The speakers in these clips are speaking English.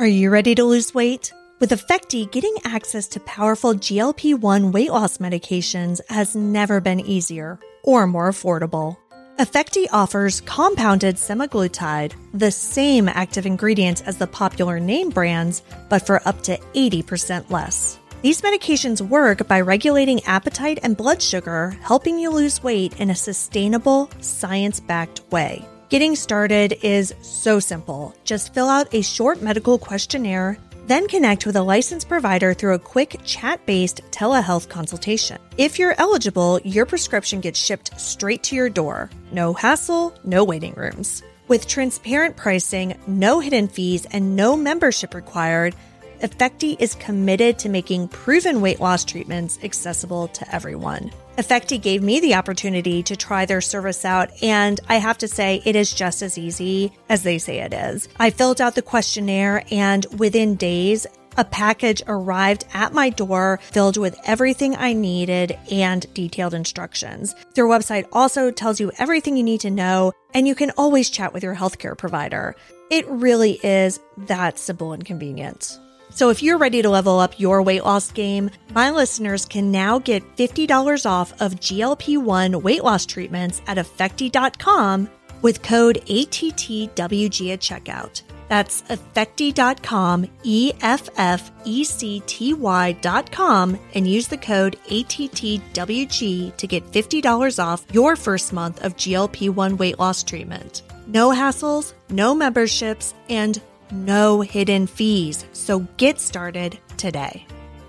Are you ready to lose weight? With Effecti, getting access to powerful GLP-1 weight loss medications has never been easier or more affordable. Effecti offers compounded semaglutide, the same active ingredient as the popular name brands, but for up to 80% less. These medications work by regulating appetite and blood sugar, helping you lose weight in a sustainable, science-backed way. Getting started is so simple. Just fill out a short medical questionnaire, then connect with a licensed provider through a quick chat-based telehealth consultation. If you're eligible, your prescription gets shipped straight to your door. No hassle, no waiting rooms. With transparent pricing, no hidden fees, and no membership required, Effecti is committed to making proven weight loss treatments accessible to everyone. Effecti gave me the opportunity to try their service out, and I have to say it is just as easy as they say it is. I filled out the questionnaire, and within days, a package arrived at my door filled with everything I needed and detailed instructions. Their website also tells you everything you need to know, and you can always chat with your healthcare provider. It really is that simple and convenient. So if you're ready to level up your weight loss game, my listeners can now get $50 off of GLP-1 weight loss treatments at Effecti.com with code ATTWG at checkout. That's Effecti.com, EFFECTY.com, and use the code ATTWG to get $50 off your first month of GLP-1 weight loss treatment. No hassles, no memberships, and no hidden fees. So get started today.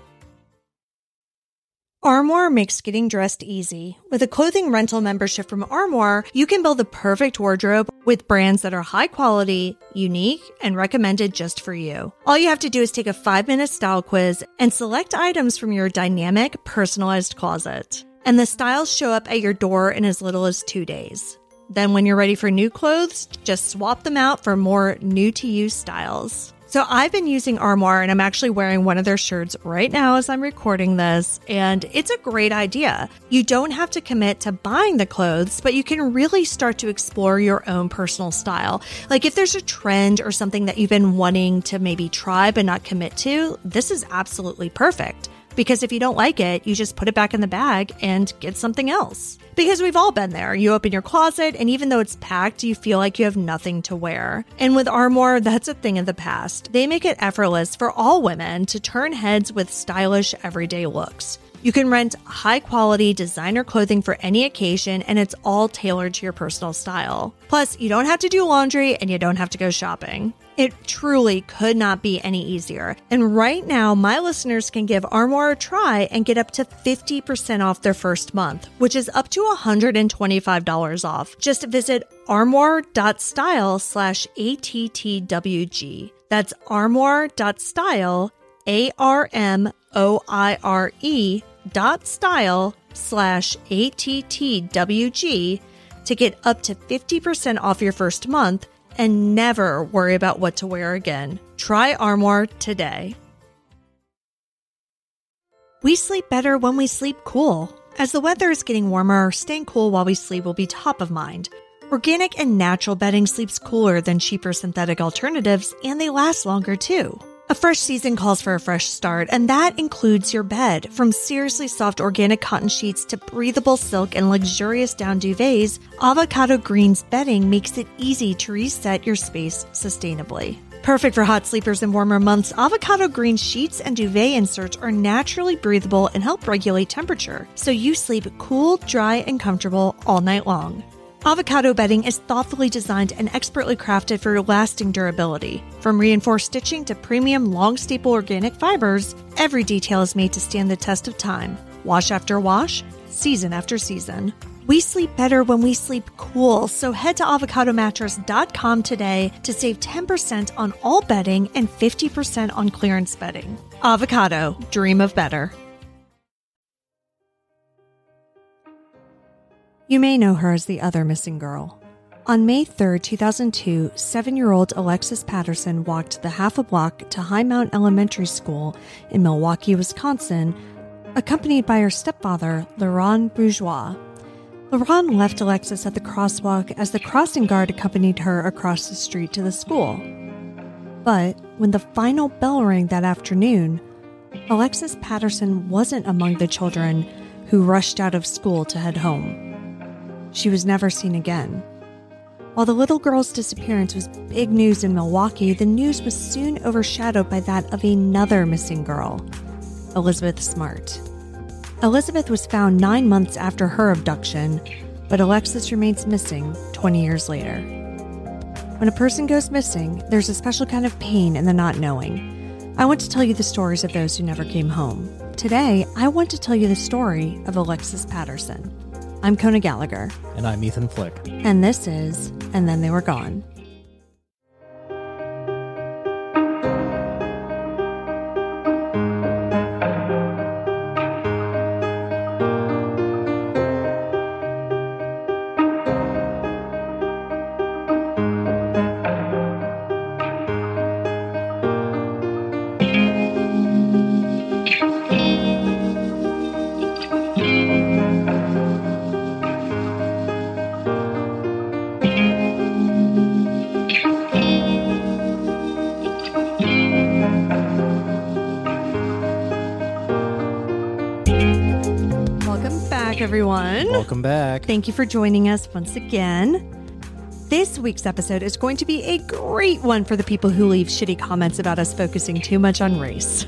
Armoire makes getting dressed easy. With a clothing rental membership from Armoire, you can build the perfect wardrobe with brands that are high quality, unique, and recommended just for you. All you have to do is take a 5-minute style quiz and select items from your dynamic, personalized closet. And the styles show up at your door in as little as 2 days. Then when you're ready for new clothes, just swap them out for more new-to-you styles. So I've been using Armoire, and I'm actually wearing one of their shirts right now as I'm recording this, and it's a great idea. You don't have to commit to buying the clothes, but you can really start to explore your own personal style. Like if there's a trend or something that you've been wanting to maybe try but not commit to, this is absolutely perfect. Because if you don't like it, you just put it back in the bag and get something else. Because we've all been there. You open your closet, and even though it's packed, you feel like you have nothing to wear. And with Armoire, that's a thing of the past. They make it effortless for all women to turn heads with stylish, everyday looks. You can rent high-quality designer clothing for any occasion, and it's all tailored to your personal style. Plus, you don't have to do laundry, and you don't have to go shopping. It truly could not be any easier. And right now, my listeners can give Armoire a try and get up to 50% off their first month, which is up to $125 off. Just visit armoire.style/ATTWG. That's armoire.style, ARMOIRE.style/ATTWG to get up to 50% off your first month and never worry about what to wear again. Try Armoire today. We sleep better when we sleep cool. As the weather is getting warmer, staying cool while we sleep will be top of mind. Organic and natural bedding sleeps cooler than cheaper synthetic alternatives, and they last longer too. A fresh season calls for a fresh start, and that includes your bed. From seriously soft organic cotton sheets to breathable silk and luxurious down duvets, Avocado Green's bedding makes it easy to reset your space sustainably. Perfect for hot sleepers in warmer months, Avocado Green sheets and duvet inserts are naturally breathable and help regulate temperature, so you sleep cool, dry, and comfortable all night long. Avocado bedding is thoughtfully designed and expertly crafted for lasting durability. From reinforced stitching to premium long staple organic fibers, every detail is made to stand the test of time. Wash after wash, season after season. We sleep better when we sleep cool, so head to avocadomattress.com today to save 10% on all bedding and 50% on clearance bedding. Avocado, dream of better. You may know her as the other missing girl. On May 3, 2002, 7-year-old Alexis Patterson walked the half a block to High Mount Elementary School in Milwaukee, Wisconsin, accompanied by her stepfather, Laurent Bourgeois. Laurent left Alexis at the crosswalk as the crossing guard accompanied her across the street to the school. But when the final bell rang that afternoon, Alexis Patterson wasn't among the children who rushed out of school to head home. She was never seen again. While the little girl's disappearance was big news in Milwaukee, the news was soon overshadowed by that of another missing girl, Elizabeth Smart. Elizabeth was found 9 months after her abduction, but Alexis remains missing 20 years later. When a person goes missing, there's a special kind of pain in the not knowing. I want to tell you the stories of those who never came home. Today, I want to tell you the story of Alexis Patterson. I'm Kona Gallagher. And I'm Ethan Flick. And this is And Then They Were Gone. Everyone. Welcome back. Thank you for joining us once again. This week's episode is going to be a great one for the people who leave shitty comments about us focusing too much on race.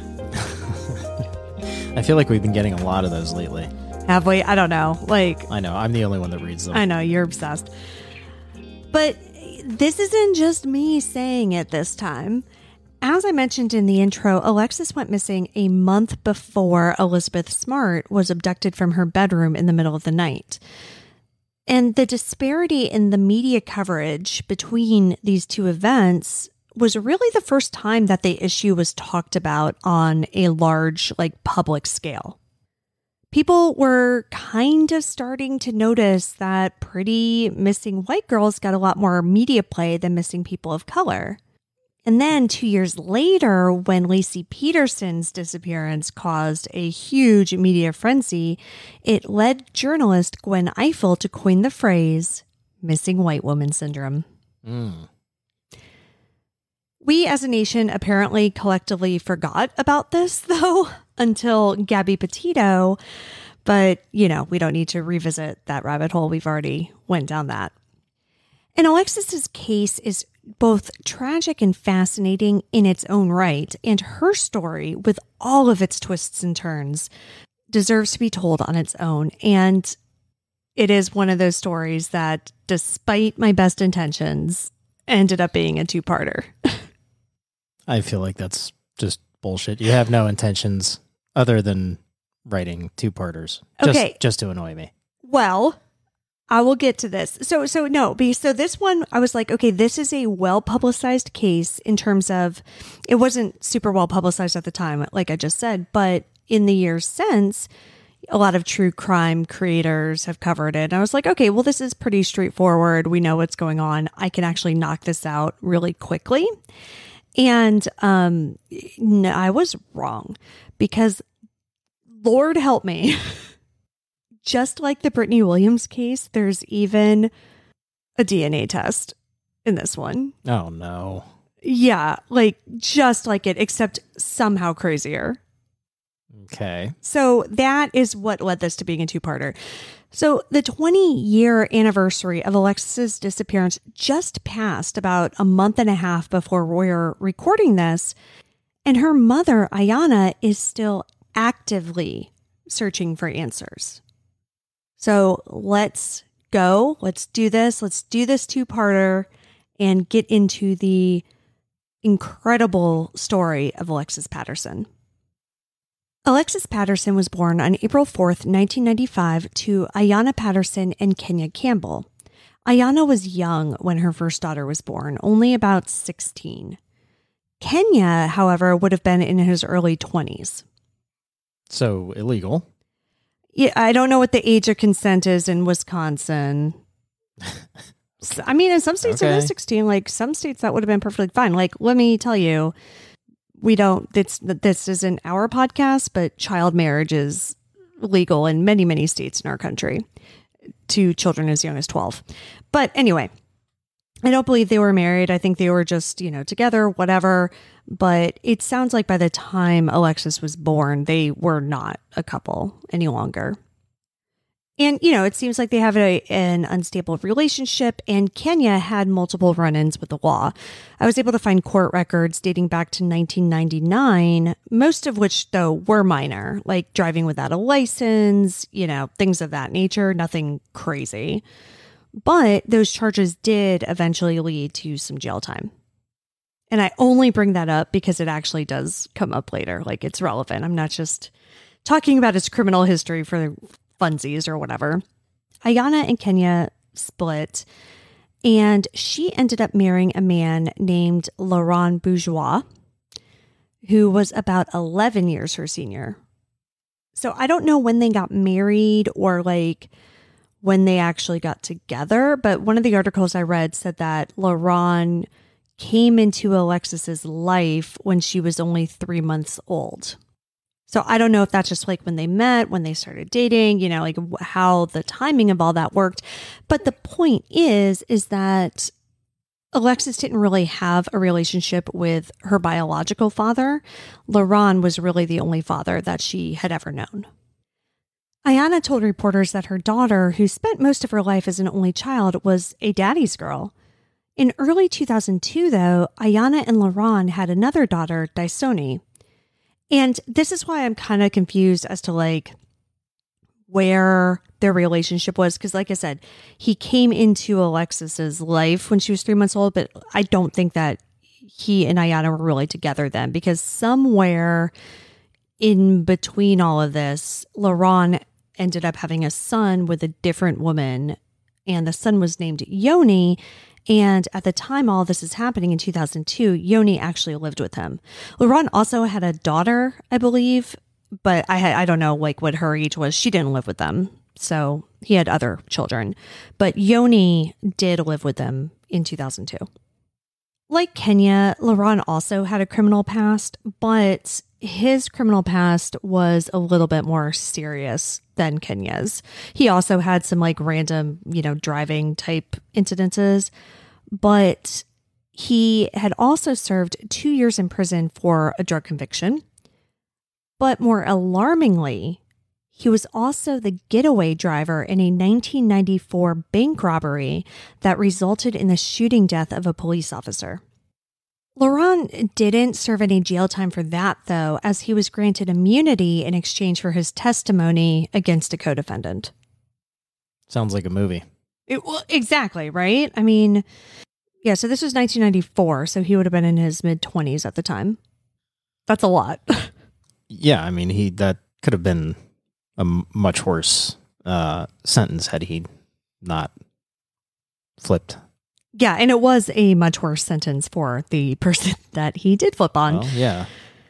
I feel like we've been getting a lot of those lately. Have we? I don't know. I know. I'm the only one that reads them. I know. You're obsessed. But this isn't just me saying it this time. As I mentioned in the intro, Alexis went missing a month before Elizabeth Smart was abducted from her bedroom in the middle of the night. And the disparity in the media coverage between these two events was really the first time that the issue was talked about on a large, public scale. People were kind of starting to notice that pretty missing white girls got a lot more media play than missing people of color. And then 2 years later, when Laci Peterson's disappearance caused a huge media frenzy, it led journalist Gwen Ifill to coin the phrase missing white woman syndrome. We as a nation apparently collectively forgot about this, though, until Gabby Petito. But, we don't need to revisit that rabbit hole. We've already went down that. And Alexis's case is both tragic and fascinating in its own right, and her story, with all of its twists and turns, deserves to be told on its own. And it is one of those stories that, despite my best intentions, ended up being a two-parter. I feel like that's just bullshit. You have no intentions other than writing two-parters. Just to annoy me. Well, I will get to this. So this one, I was like, okay, this is a well-publicized case in terms of, it wasn't super well-publicized at the time, like I just said, but in the years since, a lot of true crime creators have covered it. And I was like, okay, well, this is pretty straightforward. We know what's going on. I can actually knock this out really quickly. And no, I was wrong, because Lord help me. Just like the Brittany Williams case, there's even a DNA test in this one. Oh, no. Yeah, just like it, except somehow crazier. Okay. So that is what led this to being a two-parter. So the 20-year anniversary of Alexis's disappearance just passed about a month and a half before we're recording this, and her mother, Ayanna, is still actively searching for answers. So let's go. Let's do this. Let's do this two-parter and get into the incredible story of Alexis Patterson. Alexis Patterson was born on April 4th, 1995 to Ayanna Patterson and Kenya Campbell. Ayanna was young when her first daughter was born, only about 16. Kenya, however, would have been in his early 20s. So illegal. Yeah, I don't know what the age of consent is in Wisconsin. I mean, in some states it is 16. Some states that would have been perfectly fine. Let me tell you, this isn't our podcast, but child marriage is legal in many, many states in our country to children as young as 12. But anyway, I don't believe they were married. I think they were just, together, whatever. But it sounds like by the time Alexis was born, they were not a couple any longer. And, it seems like they have an unstable relationship, and Kenya had multiple run-ins with the law. I was able to find court records dating back to 1999, most of which, though, were minor, like driving without a license, things of that nature, nothing crazy. But those charges did eventually lead to some jail time. And I only bring that up because it actually does come up later. Like, it's relevant. I'm not just talking about his criminal history for funsies or whatever. Ayana and Kenya split, and she ended up marrying a man named Laurent Bourgeois, who was about 11 years her senior. So I don't know when they got married or when they actually got together, but one of the articles I read said that Laurent came into Alexis's life when she was only 3 months old. So I don't know if that's just when they met, when they started dating, how the timing of all that worked. But the point is that Alexis didn't really have a relationship with her biological father. Laurent was really the only father that she had ever known. Ayana told reporters that her daughter, who spent most of her life as an only child, was a daddy's girl. In early 2002, though, Ayana and Laurent had another daughter, Daisoni. And this is why I'm kind of confused as to where their relationship was. Because like I said, he came into Alexis's life when she was 3 months old, but I don't think that he and Ayana were really together then, because somewhere in between all of this, Laurent ended up having a son with a different woman, and the son was named Yoni. And at the time all this is happening in 2002, Yoni actually lived with him. Laurent also had a daughter, I believe, but I don't know what her age was. She didn't live with them. So he had other children. But Yoni did live with them in 2002. Like Kenya, Laurent also had a criminal past, but his criminal past was a little bit more serious than Kenya's. He also had some random, driving type incidences, but he had also served 2 years in prison for a drug conviction. But more alarmingly, he was also the getaway driver in a 1994 bank robbery that resulted in the shooting death of a police officer. Laurent didn't serve any jail time for that, though, as he was granted immunity in exchange for his testimony against a co-defendant. Sounds like a movie. Exactly, right? I mean, yeah, so this was 1994, so he would have been in his mid-20s at the time. That's a lot. Yeah, I mean, that could have been a much worse sentence had he not flipped. Yeah, and it was a much worse sentence for the person that he did flip on. Well, yeah.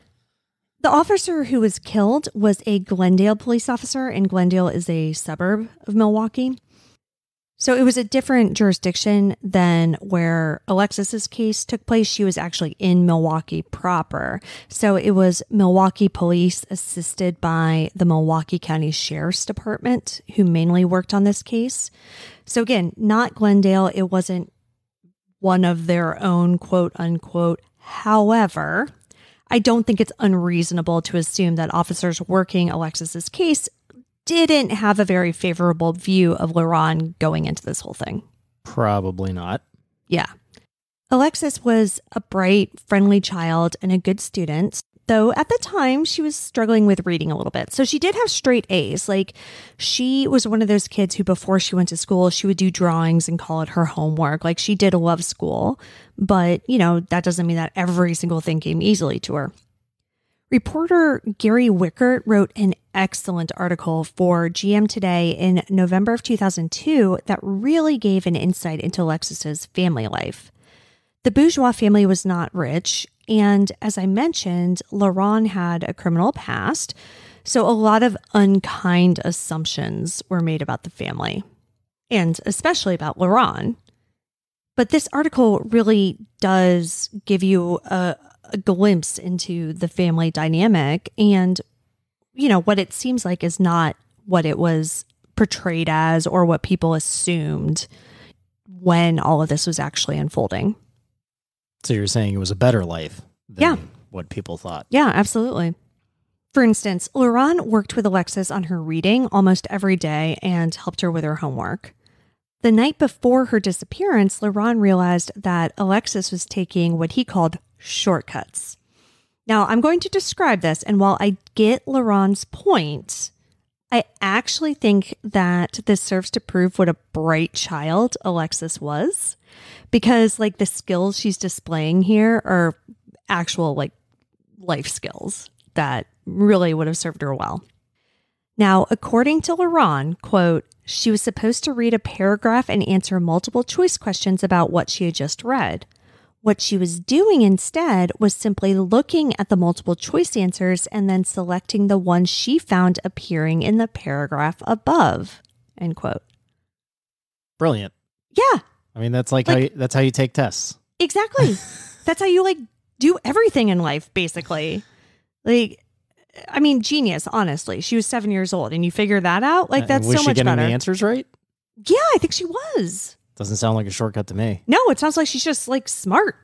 The officer who was killed was a Glendale police officer, and Glendale is a suburb of Milwaukee. So it was a different jurisdiction than where Alexis's case took place. She was actually in Milwaukee proper. So it was Milwaukee police assisted by the Milwaukee County Sheriff's Department, who mainly worked on this case. So again, not Glendale. It wasn't one of their own, quote unquote. However, I don't think it's unreasonable to assume that officers working Alexis's case didn't have a very favorable view of Laurent going into this whole thing. Probably not. Yeah. Alexis was a bright, friendly child and a good student, though at the time she was struggling with reading a little bit. So she did have straight A's. She was one of those kids who before she went to school, she would do drawings and call it her homework. She did love school, but that doesn't mean that every single thing came easily to her. Reporter Gary Wickert wrote an excellent article for GM Today in November of 2002 that really gave an insight into Alexis's family life. The Bourgeois family was not rich, and as I mentioned, Laurent had a criminal past, so a lot of unkind assumptions were made about the family, and especially about Laurent. But this article really does give you a glimpse into the family dynamic, and what it seems like is not what it was portrayed as or what people assumed. when all of this was actually unfolding. So you're saying it was a better life than what people thought. Yeah, absolutely. For instance, LaRon worked with Alexis on her reading almost every day and helped her with her homework. The night before her disappearance, LaRon realized that Alexis was taking what he called shortcuts. Now, I'm going to describe this, and while I get LaRon's point, I actually think that this serves to prove what a bright child Alexis was, because like the skills she's displaying here are actual like life skills that really would have served her well. Now, according to LaRon, quote, she was supposed to read a paragraph and answer multiple choice questions about what she had just read. What she was doing instead was simply looking at the multiple choice answers and then selecting the one she found appearing in the paragraph above, end quote. Brilliant. Yeah. I mean, that's like that's how you take tests. Exactly. That's how you like do everything in life, basically. Like, I mean, genius, honestly. She was 7 years old and you figure that out. Like, that's so much better. Was she getting the answers right? Yeah, I think she was. Doesn't sound like a shortcut to me. No, it sounds like she's just like smart.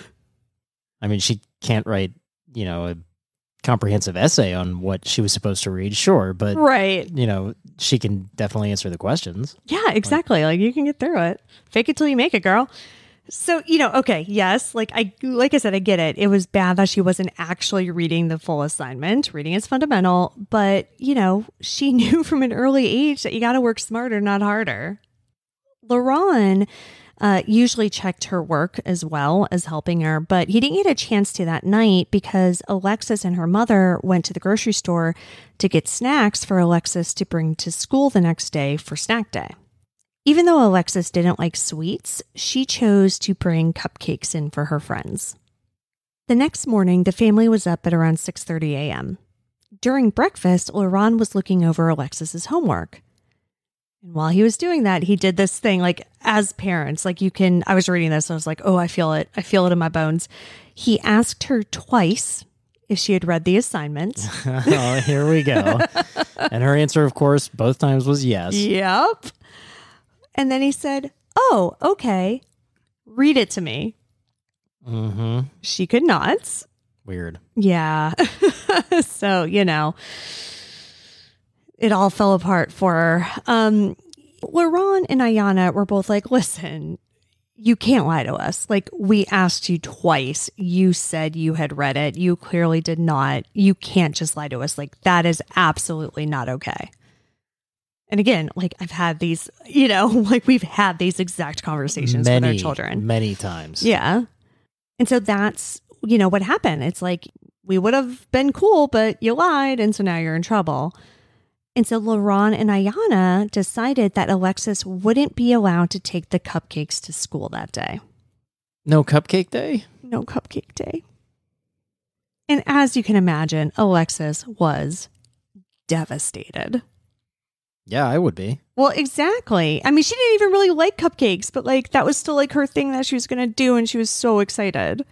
I mean, she can't write, a comprehensive essay on what she was supposed to read, sure, but right. She can definitely answer the questions. Yeah, exactly. Like you can get through it. Fake it till you make it, girl. So, okay, yes, like I said, I get it. It was bad that she wasn't actually reading the full assignment. Reading is fundamental, but, she knew from an early age that you got to work smarter, not harder. LaRon usually checked her work as well as helping her, but he didn't get a chance to that night because Alexis and her mother went to the grocery store to get snacks for Alexis to bring to school the next day for snack day. Even though Alexis didn't like sweets, she chose to bring cupcakes in for her friends. The next morning, the family was up at around 6:30 a.m. During breakfast, LaRon was looking over Alexis's homework. And while he was doing that, he did this thing, like as parents, like I was reading this, and I was like, oh, I feel it. I feel it in my bones. He asked her twice if she had read the assignment. Oh, here we go. And her answer, of course, both times was yes. Yep. And then he said, oh, okay, read it to me. Mm-hmm. She could not. Weird. Yeah. So, it all fell apart for her. LaRon and Ayanna were both like, listen, you can't lie to us. Like, we asked you twice. You said you had read it. You clearly did not. You can't just lie to us. Like, that is absolutely not okay. And again, like I've had these, like we've had these exact conversations with our children. Many times. Yeah. And so that's, what happened. It's like, we would have been cool, but you lied. And so now you're in trouble. And so LaRon and Ayanna decided that Alexis wouldn't be allowed to take the cupcakes to school that day. No cupcake day? No cupcake day. And as you can imagine, Alexis was devastated. Yeah, I would be. Well, exactly. I mean, she didn't even really like cupcakes, but like that was still like her thing that she was going to do. And she was so excited.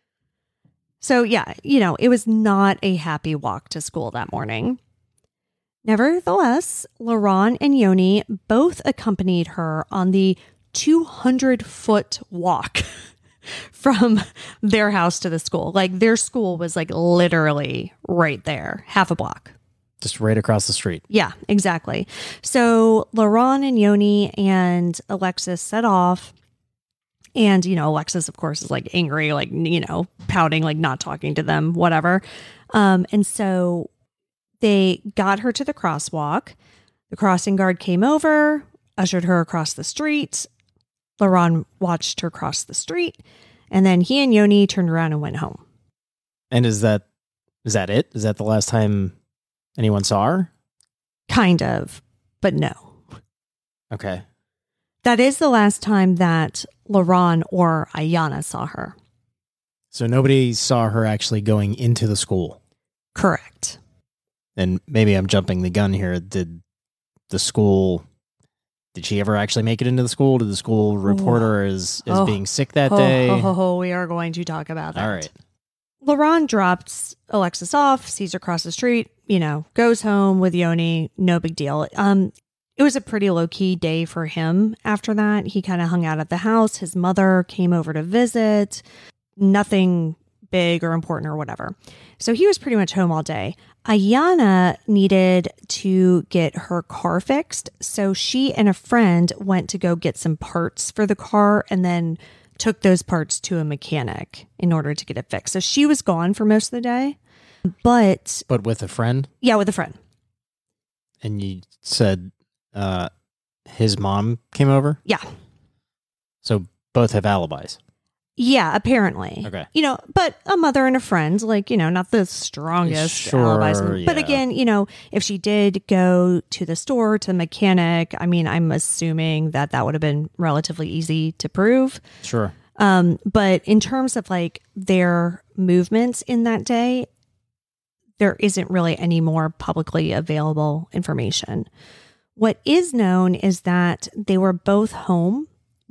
So yeah, it was not a happy walk to school that morning. Nevertheless, LaRon and Yoni both accompanied her on the 200-foot walk from their house to the school. Like their school was like literally right there, half a block. Just right across the street. Yeah, exactly. So LaRon and Yoni and Alexis set off. And, Alexis, of course, is like angry, like, pouting, like not talking to them, whatever. And so they got her to the crosswalk. The crossing guard came over, ushered her across the street. LaRon watched her cross the street. And then he and Yoni turned around and went home. And is that it? Is that the last time anyone saw her? Kind of, but no. Okay. That is the last time that LaRon or Ayanna saw her. So nobody saw her actually going into the school? Correct. And maybe I'm jumping the gun here. Did she ever actually make it into the school? Did the school report her as being sick that day? We are going to talk about that. All right. LaRon drops Alexis off, sees her cross the street, goes home with Yoni. No big deal. it was a pretty low-key day for him after that. He kind of hung out at the house. His mother came over to visit. Nothing big or important or whatever. So he was pretty much home all day. Ayanna needed to get her car fixed. So she and a friend went to go get some parts for the car and then took those parts to a mechanic in order to get it fixed. So she was gone for most of the day. But with a friend? Yeah, with a friend. And you said his mom came over? Yeah. So both have alibis? Yeah, apparently. Okay. But a mother and a friend, not the strongest alibis. But again, if she did go to the store, to the mechanic, I'm assuming that would have been relatively easy to prove. Sure. But in terms of their movements in that day, there isn't really any more publicly available information. What is known is that they were both home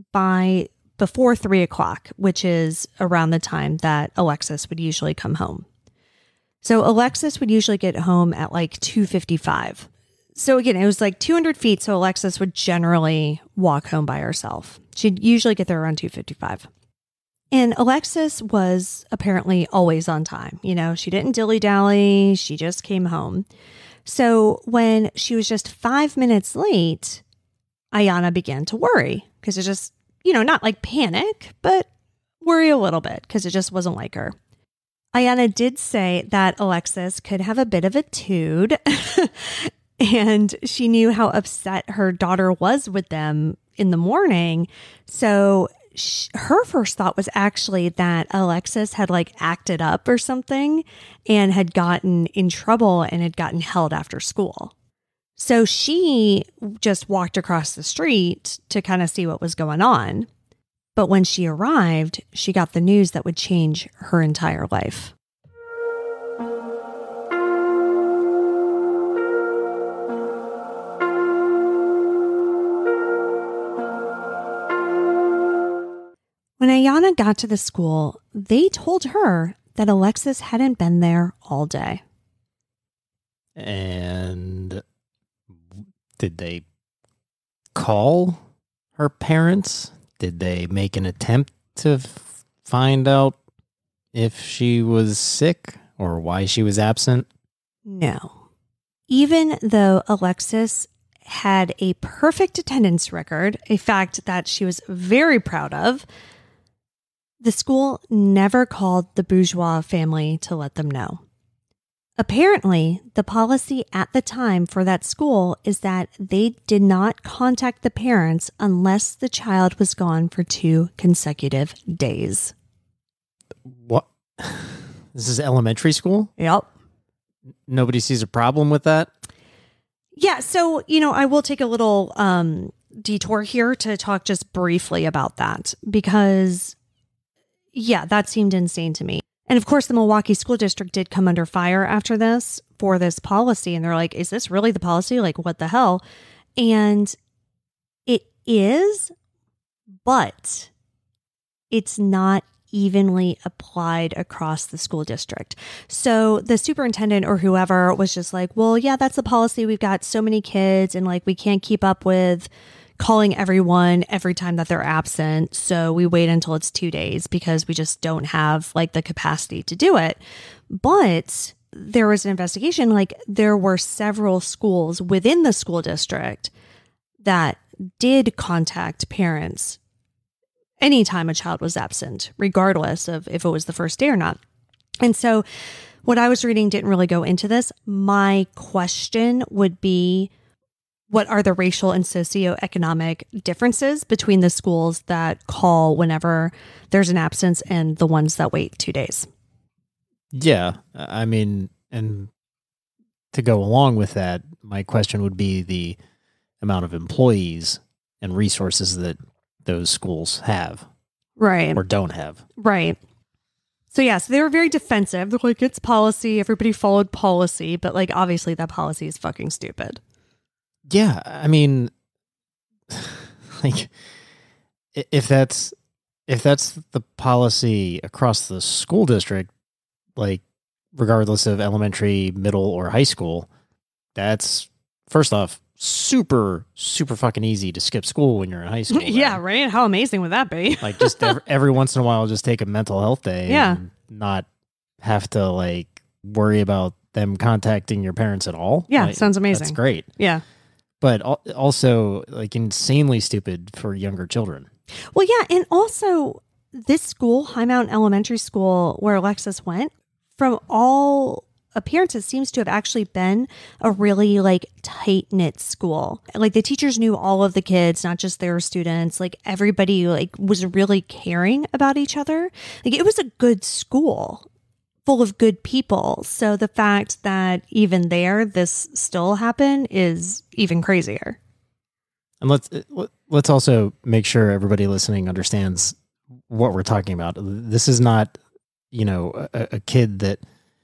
before 3:00, which is around the time that Alexis would usually come home. So Alexis would usually get home at 2:55. So again, it was 200 feet. So Alexis would generally walk home by herself. She'd usually get there around 2:55. And Alexis was apparently always on time. She didn't dilly-dally. She just came home. So when she was just 5 minutes late, Ayanna began to worry because it just, not panic, but worry a little bit because it just wasn't like her. Ayanna did say that Alexis could have a bit of a tood and she knew how upset her daughter was with them in the morning. So her first thought was actually that Alexis had acted up or something and had gotten in trouble and had gotten held after school. So she just walked across the street to kind of see what was going on. But when she arrived, she got the news that would change her entire life. When Ayanna got to the school, they told her that Alexis hadn't been there all day. And did they call her parents? Did they make an attempt to find out if she was sick or why she was absent? No. Even though Alexis had a perfect attendance record, a fact that she was very proud of, the school never called the Bourgeois family to let them know. Apparently, the policy at the time for that school is that they did not contact the parents unless the child was gone for 2 consecutive days. What? This is elementary school? Yep. Nobody sees a problem with that? Yeah, so, I will take a little detour here to talk just briefly about that because, yeah, that seemed insane to me. And of course, the Milwaukee School District did come under fire after this for this policy. And they're like, is this really the policy? What the hell? And it is, but it's not evenly applied across the school district. So the superintendent or whoever was just like, well, yeah, that's the policy. We've got so many kids and we can't keep up with calling everyone every time that they're absent. So we wait until it's 2 days because we just don't have the capacity to do it. But there was an investigation, there were several schools within the school district that did contact parents anytime a child was absent, regardless of if it was the first day or not. And so what I was reading didn't really go into this. My question would be, what are the racial and socioeconomic differences between the schools that call whenever there's an absence and the ones that wait 2 days? Yeah. And to go along with that, my question would be the amount of employees and resources that those schools have. Right. Or don't have. Right. So they were very defensive. They're like, it's policy. Everybody followed policy. But obviously that policy is fucking stupid. Yeah, if that's the policy across the school district, regardless of elementary, middle, or high school, that's first off super, super fucking easy to skip school when you're in high school. Yeah, then. right? How amazing would that be? Like just every once in a while, just take a mental health day. Yeah. And not have to like worry about them contacting your parents at all. Yeah, like, sounds amazing. That's great. Yeah. But also like insanely stupid for younger children. Well, yeah. And also this school, High Mountain Elementary School, where Alexis went, from all appearances seems to have actually been a really like tight-knit school. Like the teachers knew all of the kids, not just their students. Like everybody like was really caring about each other. Like it was a good school full of good people. So the fact that even there this still happened is even crazier. And let's also make sure everybody listening understands what we're talking about. This is not, a kid that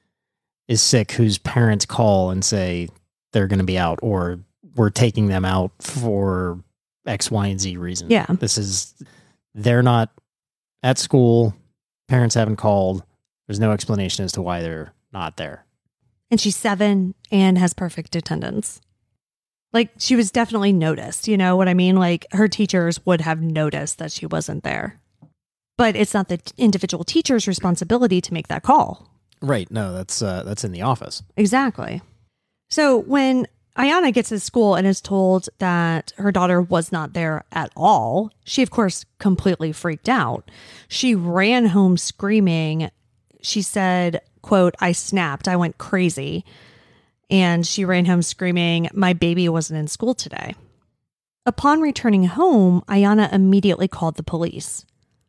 is sick whose parents call and say they're going to be out or we're taking them out for X, Y, and Z reason. Yeah. They're not at school. Parents haven't called. There's no explanation as to why they're not there. And she's 7 and has perfect attendance. Like she was definitely noticed. You know what I mean? Like her teachers would have noticed that she wasn't there. But it's not the individual teacher's responsibility to make that call. Right. No, that's in the office. Exactly. So when Ayana gets to school and is told that her daughter was not there at all, she, of course, completely freaked out. She ran home screaming. She said, quote, "I snapped. I went crazy." And she ran home screaming, "My baby wasn't in school today." Upon returning home, Ayana immediately called the police.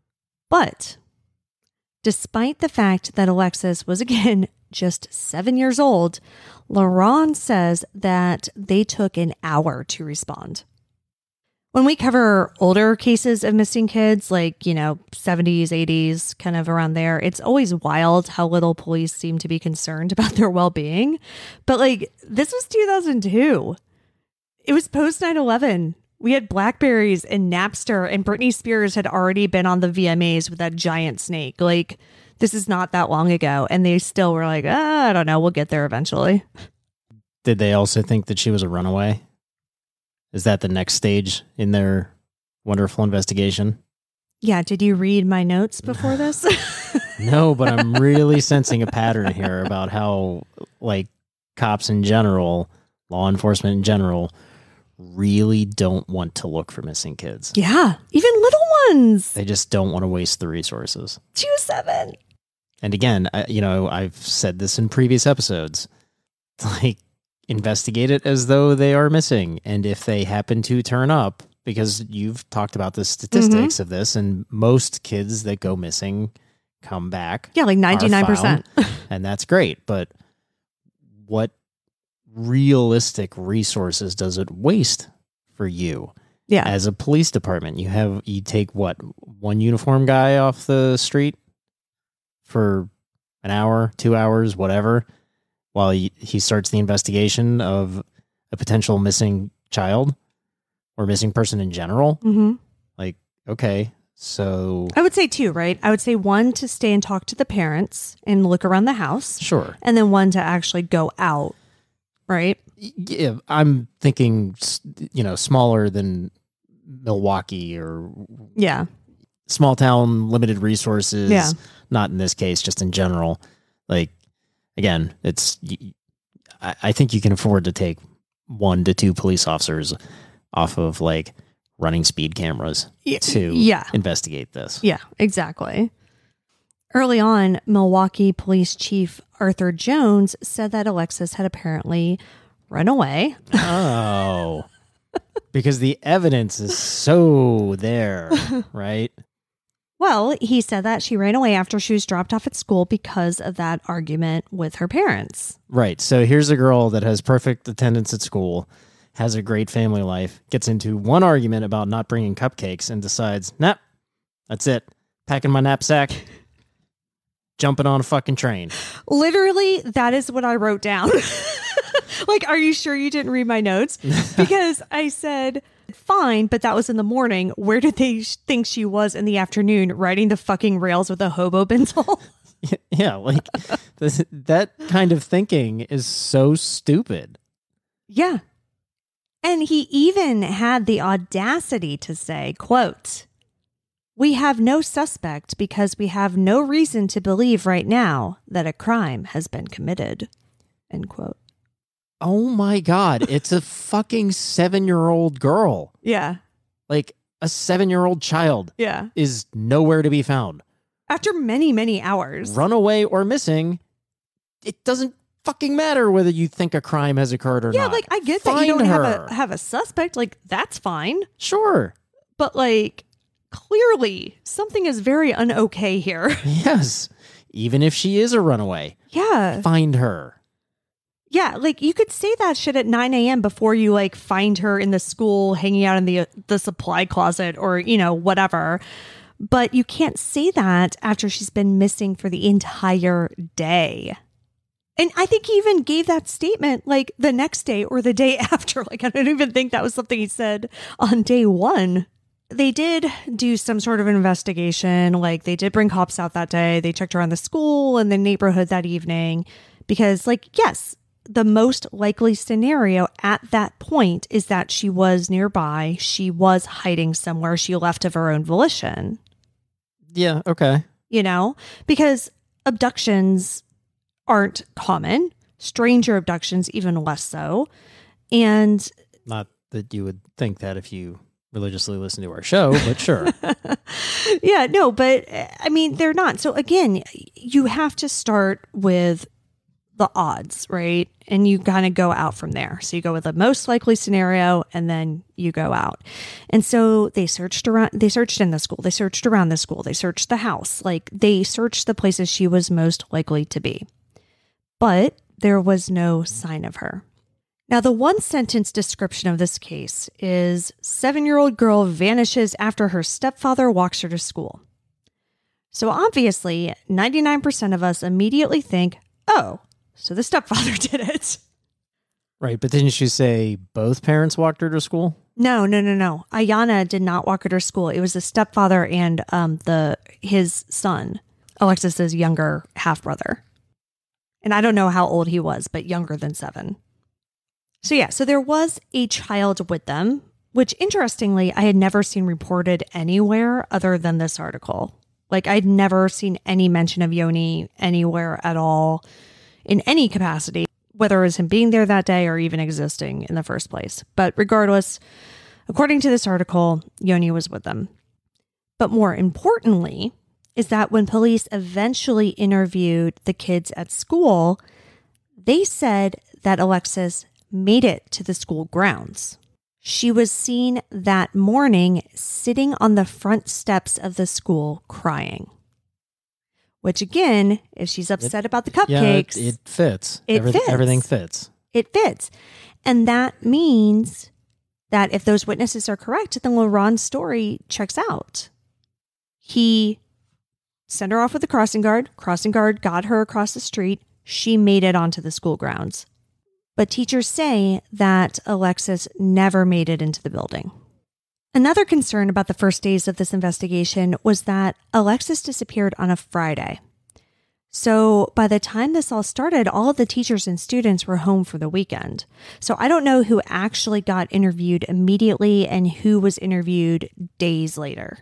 But despite the fact that Alexis was, again, just 7 years old, LaRon says that they took an hour to respond. When we cover older cases of missing kids, like, 70s, 80s, kind of around there, it's always wild how little police seem to be concerned about their well-being. But like, this was 2002. It was post 9/11. We had Blackberries and Napster, and Britney Spears had already been on the VMAs with that giant snake. Like, this is not that long ago. And they still were like, I don't know, we'll get there eventually. Did they also think that she was a runaway? Is that the next stage in their wonderful investigation? Yeah. Did you read my notes before this? No, but I'm really sensing a pattern here about how, like, cops in general, law enforcement in general, really don't want to look for missing kids. Yeah. Even little ones. They just don't want to waste the resources. She was 7. And again, I've said this in previous episodes. Like, investigate it as though they are missing. And if they happen to turn up, because you've talked about the statistics of this, and most kids that go missing come back. Yeah, like 99%. And that's great. But what realistic resources does it waste for you? Yeah. As a police department, you take what, one uniform guy off the street for an hour, 2 hours, whatever, while he starts the investigation of a potential missing child or missing person in general. Mm-hmm. Like, okay, so I would say 2, right? I would say 1 to stay and talk to the parents and look around the house. Sure. And then 1 to actually go out, right? Yeah, I'm thinking, smaller than Milwaukee or Yeah. small town, limited resources. Yeah. Not in this case, just in general. Like, again, I think you can afford to take 1 to 2 police officers off of like running speed cameras to investigate this. Yeah, exactly. Early on, Milwaukee Police Chief Arthur Jones said that Alexis had apparently run away. Oh, because the evidence is so there, right? Well, he said that she ran away after she was dropped off at school because of that argument with her parents. Right. So here's a girl that has perfect attendance at school, has a great family life, gets into one argument about not bringing cupcakes and decides, nah, that's it. Packing my knapsack, jumping on a fucking train. Literally, that is what I wrote down. Like, are you sure you didn't read my notes? Because I said, fine, but that was in the morning. Where did they think she was in the afternoon, riding the fucking rails with a hobo bindle? Yeah, like that kind of thinking is so stupid. Yeah. And he even had the audacity to say, quote, "We have no suspect because we have no reason to believe right now that a crime has been committed." End quote. Oh my God. It's a fucking 7-year-old girl. Yeah. Like a 7-year-old child Yeah. is nowhere to be found. After many, many hours. Runaway or missing, it doesn't fucking matter whether you think a crime has occurred or not. Yeah, like I get that you don't have a suspect. Like that's fine. Sure. But like clearly something is very un-okay here. Yes. Even if she is a runaway. Yeah. Find her. Yeah, like you could say that shit at 9 a.m. before you like find her in the school hanging out in the supply closet or, you know, whatever. But you can't say that after she's been missing for the entire day. And I think he even gave that statement like the next day or the day after. Like, I don't even think that was something he said on day one. They did do some sort of investigation. Like they did bring cops out that day. They checked around the school and the neighborhood that evening because like, yes, the most likely scenario at that point is that she was nearby. She was hiding somewhere. She left of her own volition. Yeah, okay. You know, because abductions aren't common. Stranger abductions, even less so. And not that you would think that if you religiously listen to our show, but sure. Yeah, no, but I mean, they're not. So again, you have to start with the odds, right? And you kind of go out from there. So you go with the most likely scenario and then you go out. And so they searched in the school, they searched around the school, they searched the house, like they searched the places she was most likely to be. But there was no sign of her. Now, the one sentence description of this case is 7-year-old girl vanishes after her stepfather walks her to school. So obviously, 99% of us immediately think, oh, so the stepfather did it. Right, but didn't you say both parents walked her to school? No. Ayanna did not walk her to school. It was the stepfather and his son, Alexis's younger half-brother. And I don't know how old he was, but younger than 7. So yeah, so there was a child with them, which interestingly, I had never seen reported anywhere other than this article. Like I'd never seen any mention of Yoni anywhere at all in any capacity, whether it was him being there that day or even existing in the first place. But regardless, according to this article, Yoni was with them. But more importantly is that when police eventually interviewed the kids at school, they said that Alexis made it to the school grounds. She was seen that morning sitting on the front steps of the school crying. Which again, if she's upset about the cupcakes, it fits. Fits. Everything fits. It fits. And that means that if those witnesses are correct, then LaRon's story checks out. He sent her off with the crossing guard. Crossing guard got her across the street. She made it onto the school grounds. But teachers say that Alexis never made it into the building. Another concern about the first days of this investigation was that Alexis disappeared on a Friday. So by the time this all started, all of the teachers and students were home for the weekend. So I don't know who actually got interviewed immediately and who was interviewed days later.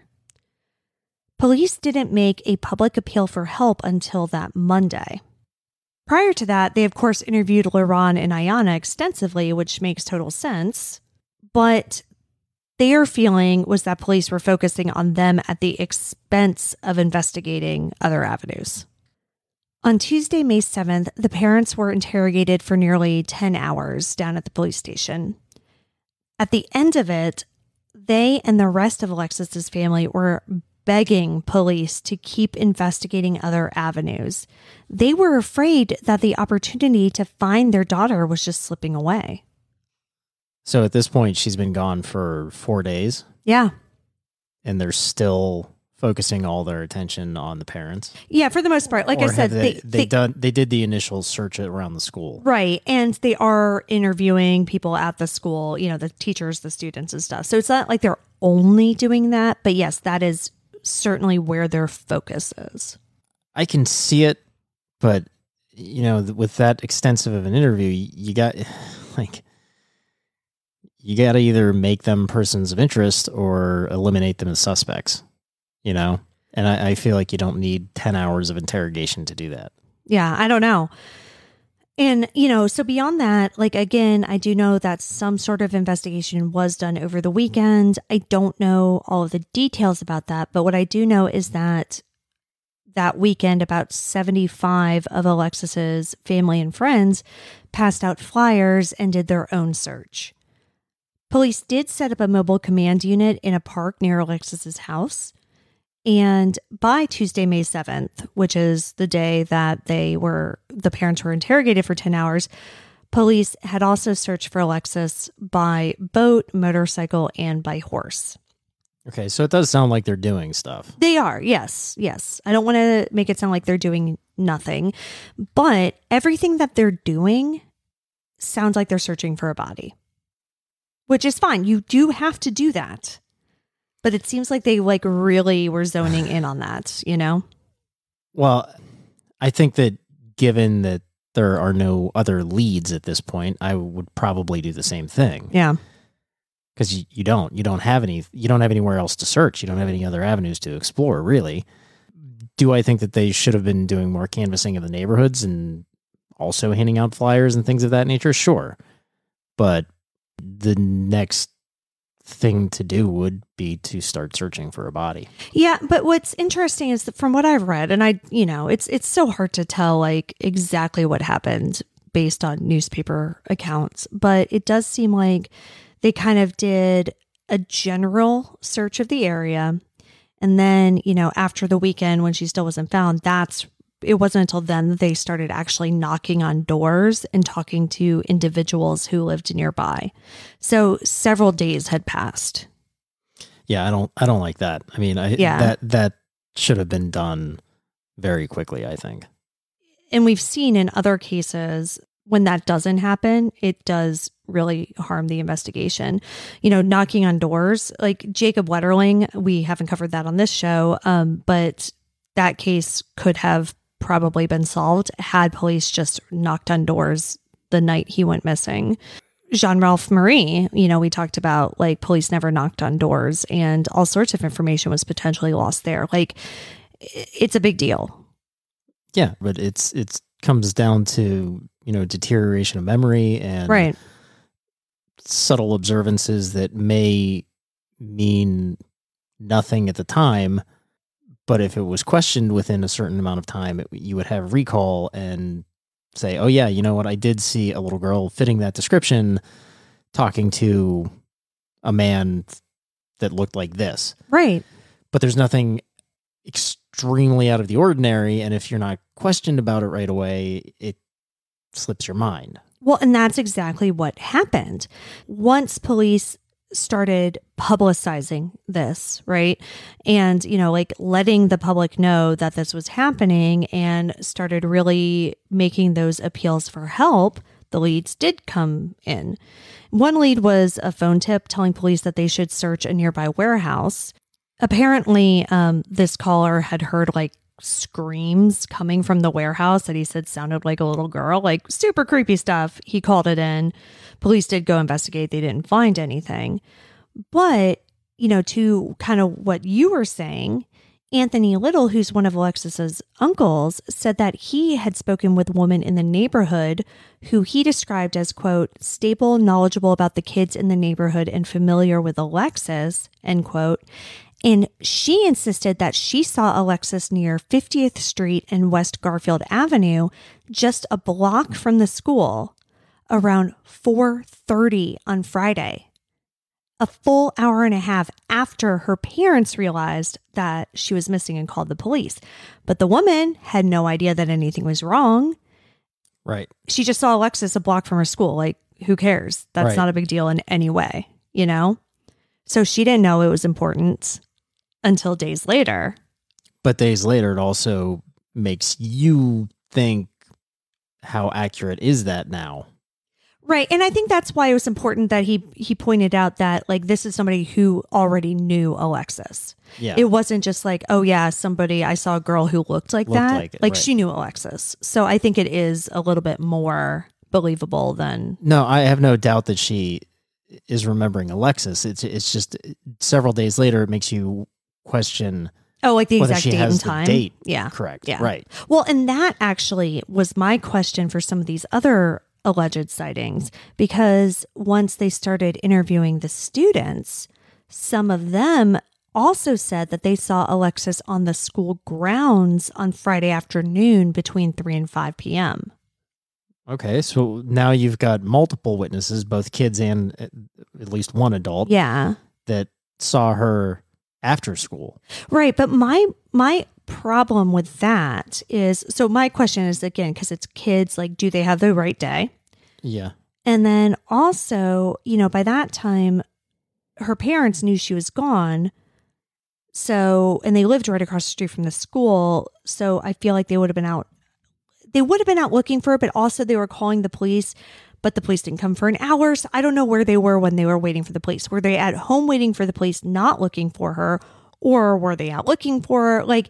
Police didn't make a public appeal for help until that Monday. Prior to that, they of course interviewed LaRon and Ayanna extensively, which makes total sense. But their feeling was that police were focusing on them at the expense of investigating other avenues. On Tuesday, May 7th, the parents were interrogated for nearly 10 hours down at the police station. At the end of it, they and the rest of Alexis's family were begging police to keep investigating other avenues. They were afraid that the opportunity to find their daughter was just slipping away. So at this point, she's been gone for 4 days. Yeah. And they're still focusing all their attention on the parents. Yeah, for the most part. Like I said, they did the initial search around the school. Right. And they are interviewing people at the school, you know, the teachers, the students and stuff. So it's not like they're only doing that. But yes, that is certainly where their focus is. I can see it, but, you know, with that extensive of an interview, you got, like, you got to either make them persons of interest or eliminate them as suspects, you know? And I feel like you don't need 10 hours of interrogation to do that. Yeah, I don't know. And, so beyond that, like, again, I do know that some sort of investigation was done over the weekend. I don't know all of the details about that, but what I do know is that weekend, about 75 of Alexis's family and friends passed out flyers and did their own search. Police did set up a mobile command unit in a park near Alexis's house. And by Tuesday, May 7th, which is the day that the parents were interrogated for 10 hours, police had also searched for Alexis by boat, motorcycle, and by horse. Okay, so it does sound like they're doing stuff. They are, yes. I don't want to make it sound like they're doing nothing, but everything that they're doing sounds like they're searching for a body, which is fine. You do have to do that. But it seems like they really were zoning in on that, Well, I think that given that there are no other leads at this point, I would probably do the same thing. Yeah. Because you don't have anywhere else to search. You don't have any other avenues to explore, really. Do I think that they should have been doing more canvassing of the neighborhoods and also handing out flyers and things of that nature? Sure. But the next thing to do would be to start searching for a body. Yeah, but what's interesting is that from what I've read, and it's so hard to tell exactly what happened based on newspaper accounts, but it does seem like they kind of did a general search of the area. And then, after the weekend when she still wasn't found, it wasn't until then that they started actually knocking on doors and talking to individuals who lived nearby. So several days had passed. Yeah, I don't like that. I mean, that should have been done very quickly, I think. And we've seen in other cases when that doesn't happen, it does really harm the investigation. Knocking on doors, like Jacob Wetterling, we haven't covered that on this show, but that case could have probably been solved had police just knocked on doors the night he went missing. Jean-Ralph Marie, we talked about police never knocked on doors and all sorts of information was potentially lost there. It's a big deal. Yeah, but it comes down to, deterioration of memory and right. Subtle observances that may mean nothing at the time. But if it was questioned within a certain amount of time, you would have recall and say, oh, yeah, you know what? I did see a little girl fitting that description talking to a man that looked like this. Right. But there's nothing extremely out of the ordinary. And if you're not questioned about it right away, it slips your mind. Well, and that's exactly what happened. Once police started publicizing this, right? And, letting the public know that this was happening and started really making those appeals for help, the leads did come in. One lead was a phone tip telling police that they should search a nearby warehouse. Apparently, this caller had heard screams coming from the warehouse that he said sounded like a little girl, super creepy stuff. He called it in. Police did go investigate. They didn't find anything. But, to kind of what you were saying, Anthony Little, who's one of Alexis's uncles, said that he had spoken with a woman in the neighborhood who he described as, quote, stable, knowledgeable about the kids in the neighborhood and familiar with Alexis, end quote. And she insisted that she saw Alexis near 50th Street and West Garfield Avenue, just a block from the school, around 4:30 on Friday, a full hour and a half after her parents realized that she was missing and called the police. But the woman had no idea that anything was wrong. Right. She just saw Alexis a block from her school. Who cares? That's right. Not a big deal in any way, So she didn't know it was important until days later. But days later, it also makes you think, how accurate is that now? Right. And I think that's why it was important that he pointed out that this is somebody who already knew Alexis. Yeah. It wasn't just oh yeah, I saw a girl who looked that. Right. She knew Alexis. So I think it is a little bit more believable than. No, I have no doubt that she is remembering Alexis. It's just several days later, it makes you question. Oh, like the whether exact she date has and the time? date Yeah. correct. Yeah. Right. Well, and that actually was my question for some of these other alleged sightings, because once they started interviewing the students, some of them also said that they saw Alexis on the school grounds on Friday afternoon between 3 and 5 p.m. Okay, so now you've got multiple witnesses, both kids and at least one adult, Yeah. that saw her after school. Right. But my problem with that is, so my question is, again, because it's kids, like, do they have the right day? Yeah. And then also, by that time, her parents knew she was gone. So, and they lived right across the street from the school. So I feel like they would have been out. They would have been out looking for her, but also they were calling the police, but the police didn't come for an hour. So I don't know where they were when they were waiting for the police. Were they at home waiting for the police, not looking for her? Or were they out looking for her? Like,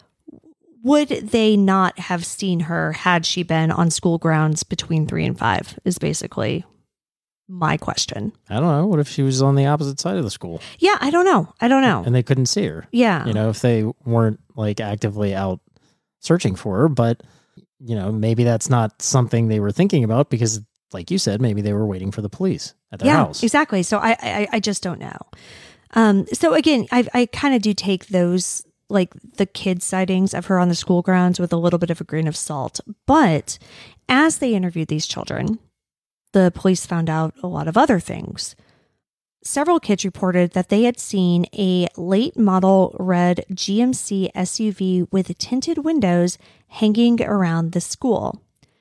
would they not have seen her had she been on school grounds between 3 and 5 is basically my question. I don't know. What if she was on the opposite side of the school? Yeah, I don't know. And they couldn't see her. Yeah. If they weren't like actively out searching for her, but maybe that's not something they were thinking about because, like you said, maybe they were waiting for the police at their house. Exactly. So I just don't know. So again, I kind of do take those, like the kid sightings of her on the school grounds, with a little bit of a grain of salt. But as they interviewed these children, the police found out a lot of other things. Several kids reported that they had seen a late model red GMC SUV with tinted windows hanging around the school.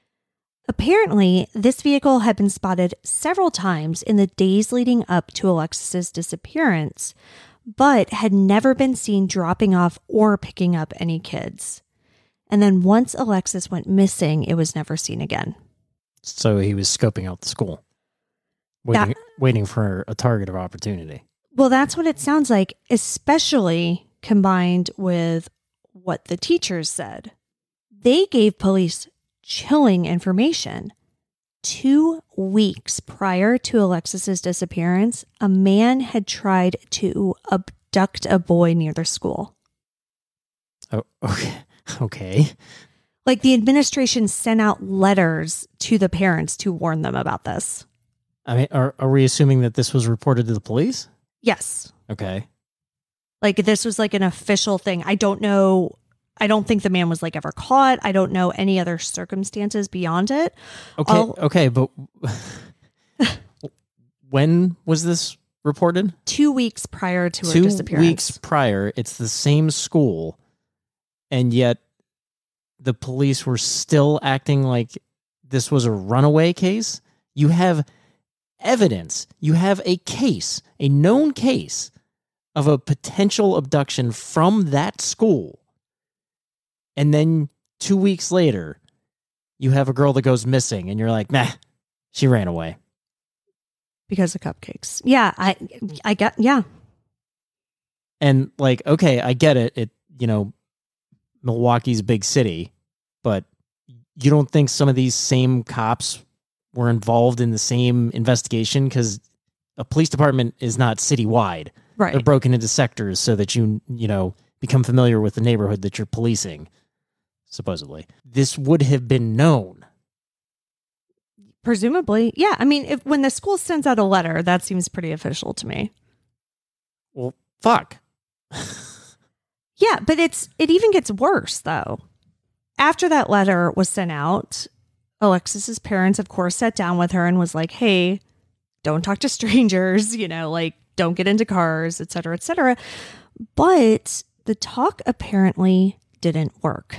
Apparently, this vehicle had been spotted several times in the days leading up to Alexis's disappearance, but had never been seen dropping off or picking up any kids. And then once Alexis went missing, it was never seen again. So he was scoping out the school, waiting for a target of opportunity. Well, that's what it sounds like, especially combined with what the teachers said. They gave police chilling information. 2 weeks prior to Alexis's disappearance, a man had tried to abduct a boy near their school. Oh, okay. Like, the administration sent out letters to the parents to warn them about this. I mean, are we assuming that this was reported to the police? Yes. Okay. Like, this was like an official thing. I don't know. I don't think the man was like ever caught. I don't know any other circumstances beyond it. Okay, but when was this reported? 2 weeks prior to her 2 disappearance. weeks prior. It's the same school, and yet the police were still acting like this was a runaway case. You have evidence. You have a case, a known case of a potential abduction from that school. And then 2 weeks later, you have a girl that goes missing and you're like, nah, she ran away. Because of cupcakes. Yeah, I get, yeah. And like, okay, I get it. Milwaukee's a big city, but you don't think some of these same cops were involved in the same investigation? Because a police department is not citywide. Right. They're broken into sectors so that you become familiar with the neighborhood that you're policing, supposedly. This would have been known. Presumably. Yeah. I mean, when the school sends out a letter, that seems pretty official to me. Well, fuck. Yeah, but it even gets worse, though. After that letter was sent out, Alexis's parents, of course, sat down with her and was like, hey, don't talk to strangers, don't get into cars, et cetera, et cetera. But the talk apparently didn't work.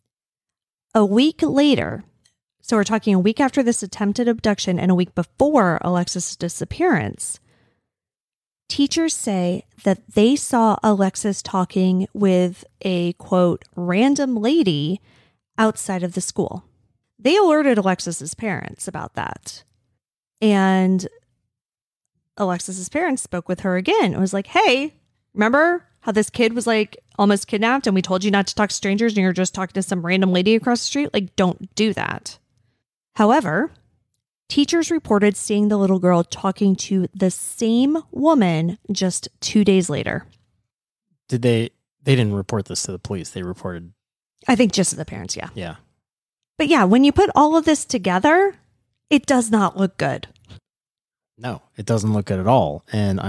A week later, so we're talking a week after this attempted abduction and a week before Alexis's disappearance, teachers say that they saw Alexis talking with a, quote, random lady outside of the school. They alerted Alexis's parents about that. And Alexis's parents spoke with her again. It was like, hey, remember how this kid was like almost kidnapped and we told you not to talk to strangers and you're just talking to some random lady across the street? Like, don't do that. However, Teachers reported seeing the little girl talking to the same woman just 2 days later. Did they didn't report this to the police. They reported. I think just to the parents, yeah. Yeah. But yeah, when you put all of this together, it does not look good. No, it doesn't look good at all. And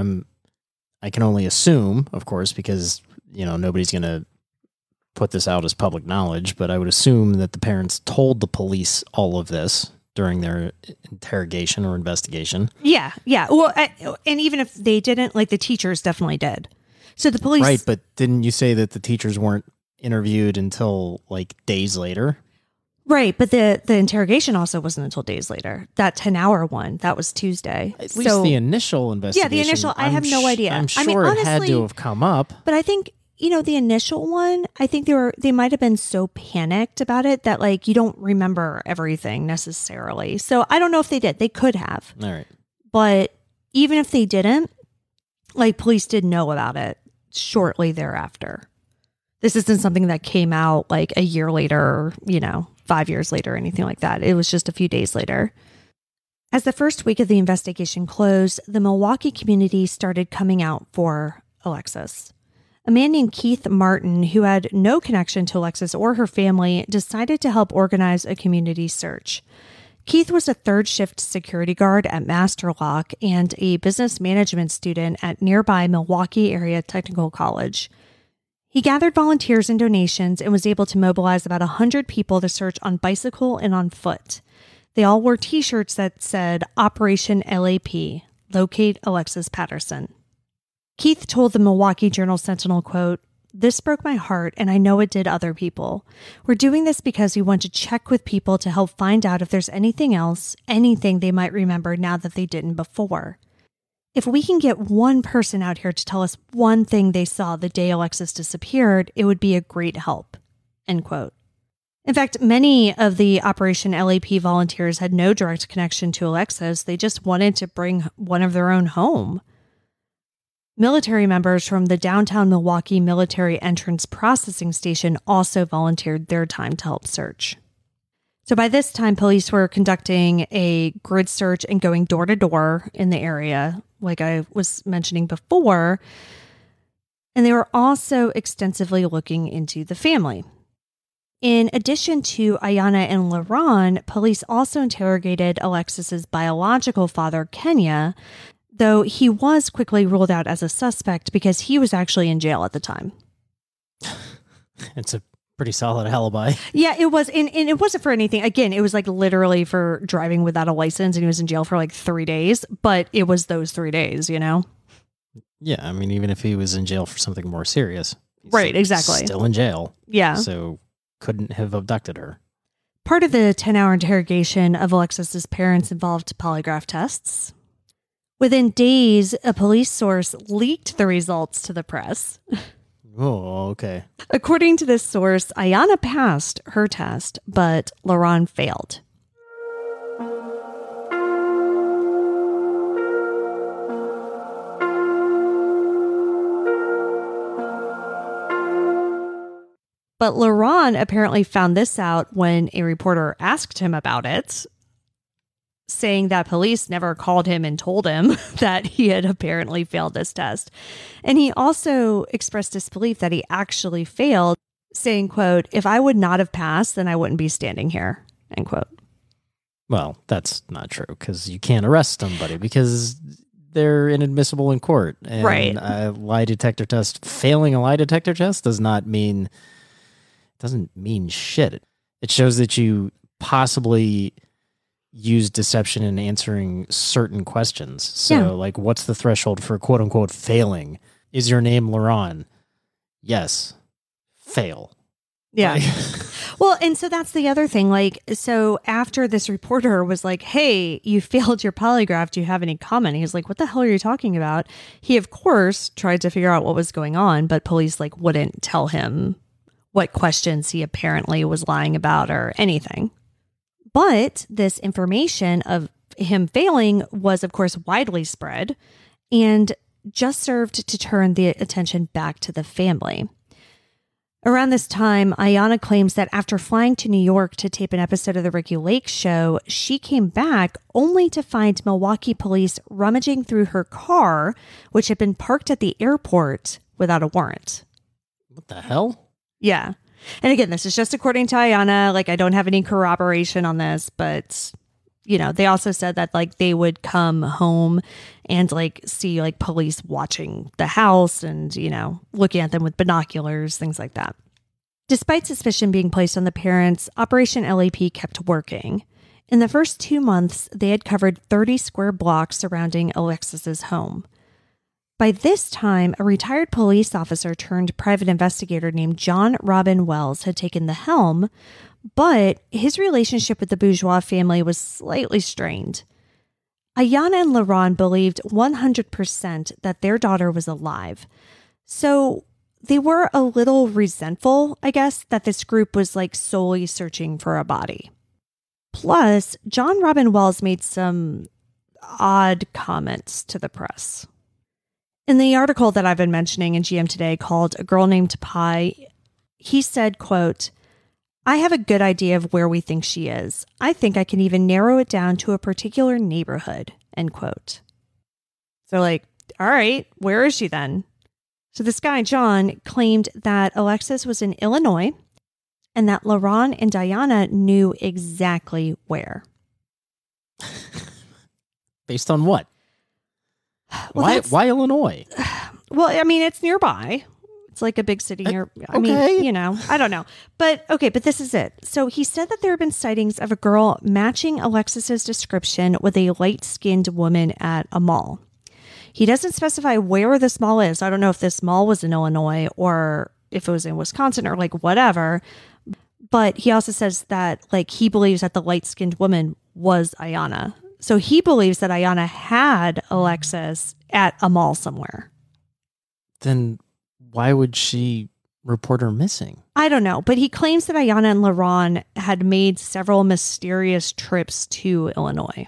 I can only assume, of course, because, nobody's going to put this out as public knowledge, but I would assume that the parents told the police all of this during their interrogation or investigation. Yeah. Well, and even if they didn't, like the teachers definitely did. So the police... Right, but didn't you say that the teachers weren't interviewed until like days later? Right, but the interrogation also wasn't until days later. That 10-hour one, that was Tuesday. At least the initial investigation. Yeah, the initial, I have no idea. I'm sure honestly, it had to have come up. But I think, the initial one, I think they might have been so panicked about it that like you don't remember everything necessarily. So I don't know if they did. They could have. All right. But even if they didn't, like police did know about it shortly thereafter. This isn't something that came out like a year later, 5 years later, or anything like that. It was just a few days later. As the first week of the investigation closed, the Milwaukee community started coming out for Alexis. A man named Keith Martin, who had no connection to Alexis or her family, decided to help organize a community search. Keith was a third shift security guard at Master Lock and a business management student at nearby Milwaukee Area Technical College. He gathered volunteers and donations and was able to mobilize about 100 people to search on bicycle and on foot. They all wore t-shirts that said Operation LAP, Locate Alexis Patterson. Keith told the Milwaukee Journal-Sentinel, quote, "This broke my heart, and I know it did other people. We're doing this because we want to check with people to help find out if there's anything else, anything they might remember now that they didn't before. If we can get one person out here to tell us one thing they saw the day Alexis disappeared, it would be a great help." End quote. In fact, many of the Operation LAP volunteers had no direct connection to Alexis. They just wanted to bring one of their own home. Military members from the downtown Milwaukee Military Entrance Processing Station also volunteered their time to help search. So by this time, police were conducting a grid search and going door to door in the area, like I was mentioning before. And they were also extensively looking into the family. In addition to Ayanna and LaRon, police also interrogated Alexis's biological father, Kenya, though he was quickly ruled out as a suspect because he was actually in jail at the time. It's a pretty solid alibi. Yeah, it was. And it wasn't for anything. Again, it was like literally for driving without a license, and he was in jail for like 3 days, but it was those 3 days, Yeah, I mean, even if he was in jail for something more serious. Right, exactly. Still in jail. Yeah. So couldn't have abducted her. Part of the 10-hour interrogation of Alexis's parents involved polygraph tests. Within days, a police source leaked the results to the press. Oh, okay. According to this source, Ayanna passed her test, but LaRon failed. But LaRon apparently found this out when a reporter asked him about it, saying that police never called him and told him that he had apparently failed this test. And he also expressed disbelief that he actually failed, saying, quote, "If I would not have passed, then I wouldn't be standing here," end quote. Well, that's not true because you can't arrest somebody because they're inadmissible in court. And right. A lie detector test, failing a lie detector test doesn't mean shit. It shows that you possibly use deception in answering certain questions. So like, what's the threshold for quote unquote failing? Is your name LaRon? Yes. Fail. Yeah. Well, and so that's the other thing. Like, so after this reporter was like, "Hey, you failed your polygraph. Do you have any comment?" He's like, "What the hell are you talking about?" He, of course, tried to figure out what was going on, but police like wouldn't tell him what questions he apparently was lying about or anything. But this information of him failing was, of course, widely spread and just served to turn the attention back to the family. Around this time, Ayanna claims that after flying to New York to tape an episode of The Ricky Lake Show, she came back only to find Milwaukee police rummaging through her car, which had been parked at the airport without a warrant. What the hell? Yeah. And again, this is just according to Ayanna. Like, I don't have any corroboration on this, but, you know, they also said that, like, they would come home and, like, see, like, police watching the house and, you know, looking at them with binoculars, things like that. Despite suspicion being placed on the parents, Operation LAP kept working. In the first 2 months, they had covered 30 square blocks surrounding Alexis's home. By this time, a retired police officer turned private investigator named John Robin Wells had taken the helm, but his relationship with the Bourgeois family was slightly strained. Ayanna and LaRon believed 100% that their daughter was alive. So they were a little resentful, I guess, that this group was like solely searching for a body. Plus, John Robin Wells made some odd comments to the press. In the article that I've been mentioning in GM Today called A Girl Named Pi, he said, quote, "I have a good idea of where we think she is. I think I can even narrow it down to a particular neighborhood," end quote. So like, all right, where is she then? So this guy, John, claimed that Alexis was in Illinois and that LaRon and Ayanna knew exactly where. Based on what? Well, why Illinois? Well, I mean, it's nearby. It's like a big city near. I mean, you know, I don't know. But okay, but this is it. So he said that there have been sightings of a girl matching Alexis's description with a light-skinned woman at a mall. He doesn't specify where this mall is. I don't know if this mall was in Illinois or if it was in Wisconsin or like whatever. But he also says that like he believes that the light-skinned woman was Ayanna. So he believes that Ayanna had Alexis at a mall somewhere. Then why would she report her missing? I don't know, but he claims that Ayanna and LaRon had made several mysterious trips to Illinois.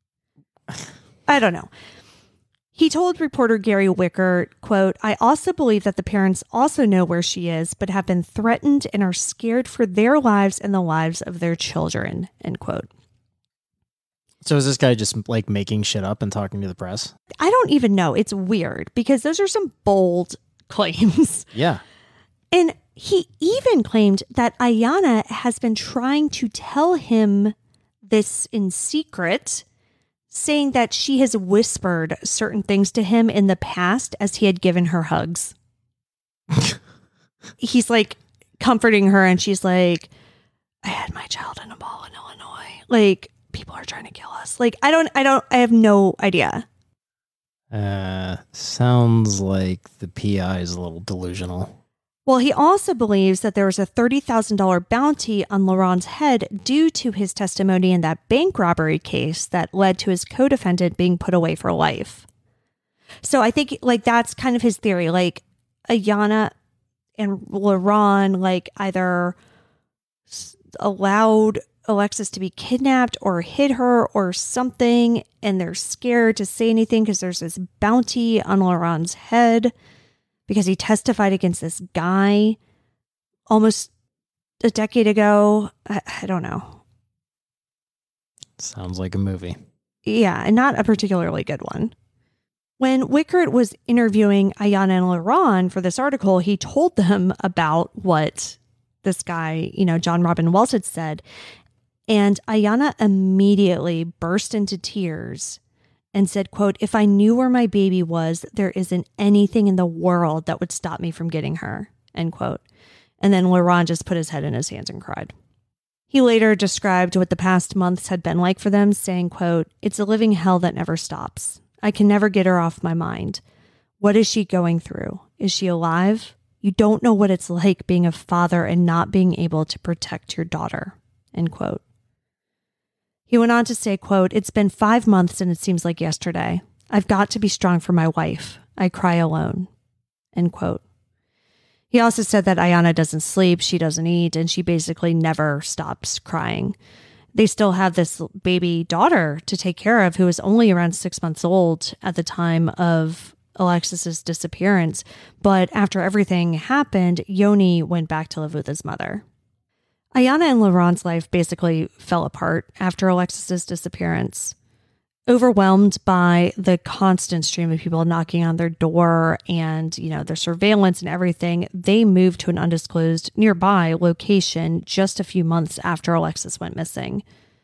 I don't know. He told reporter Gary Wicker, quote, "I also believe that the parents also know where she is, but have been threatened and are scared for their lives and the lives of their children," end quote. So is this guy just like making shit up and talking to the press? I don't even know. It's weird because those are some bold claims. Yeah. And he even claimed that Ayanna has been trying to tell him this in secret, saying that she has whispered certain things to him in the past as he had given her hugs. He's like comforting her and she's like, "I had my child in a mall in Illinois. Like, people are trying to kill us." Like, I have no idea. Sounds like the PI is a little delusional. Well, he also believes that there was a $30,000 bounty on LaRon's head due to his testimony in that bank robbery case that led to his co-defendant being put away for life. So I think like that's kind of his theory. Like Ayanna and LaRon like either allowed Alexis to be kidnapped or hid her or something, and they're scared to say anything because there's this bounty on LaRon's head because he testified against this guy almost a decade ago. I don't know. Sounds like a movie. Yeah, and not a particularly good one. When Wickert was interviewing Ayanna and LaRon for this article, he told them about what this guy, you know, John Robin Wells had said. And Ayanna immediately burst into tears and said, quote, "If I knew where my baby was, there isn't anything in the world that would stop me from getting her," end quote. And then LaRon just put his head in his hands and cried. He later described what the past months had been like for them, saying, quote, "It's a living hell that never stops. I can never get her off my mind. What is she going through? Is she alive? You don't know what it's like being a father and not being able to protect your daughter," end quote. He went on to say, quote, "It's been 5 months and it seems like yesterday. I've got to be strong for my wife. I cry alone," end quote. He also said that Ayanna doesn't sleep, she doesn't eat, and she basically never stops crying. They still have this baby daughter to take care of who is only around 6 months old at the time of Alexis's disappearance, but after everything happened, Yoni went back to live with his mother. Ayanna and Laurent's life basically fell apart after Alexis's disappearance. Overwhelmed by the constant stream of people knocking on their door and, their surveillance and everything, they moved to an undisclosed nearby location just a few months after Alexis went missing.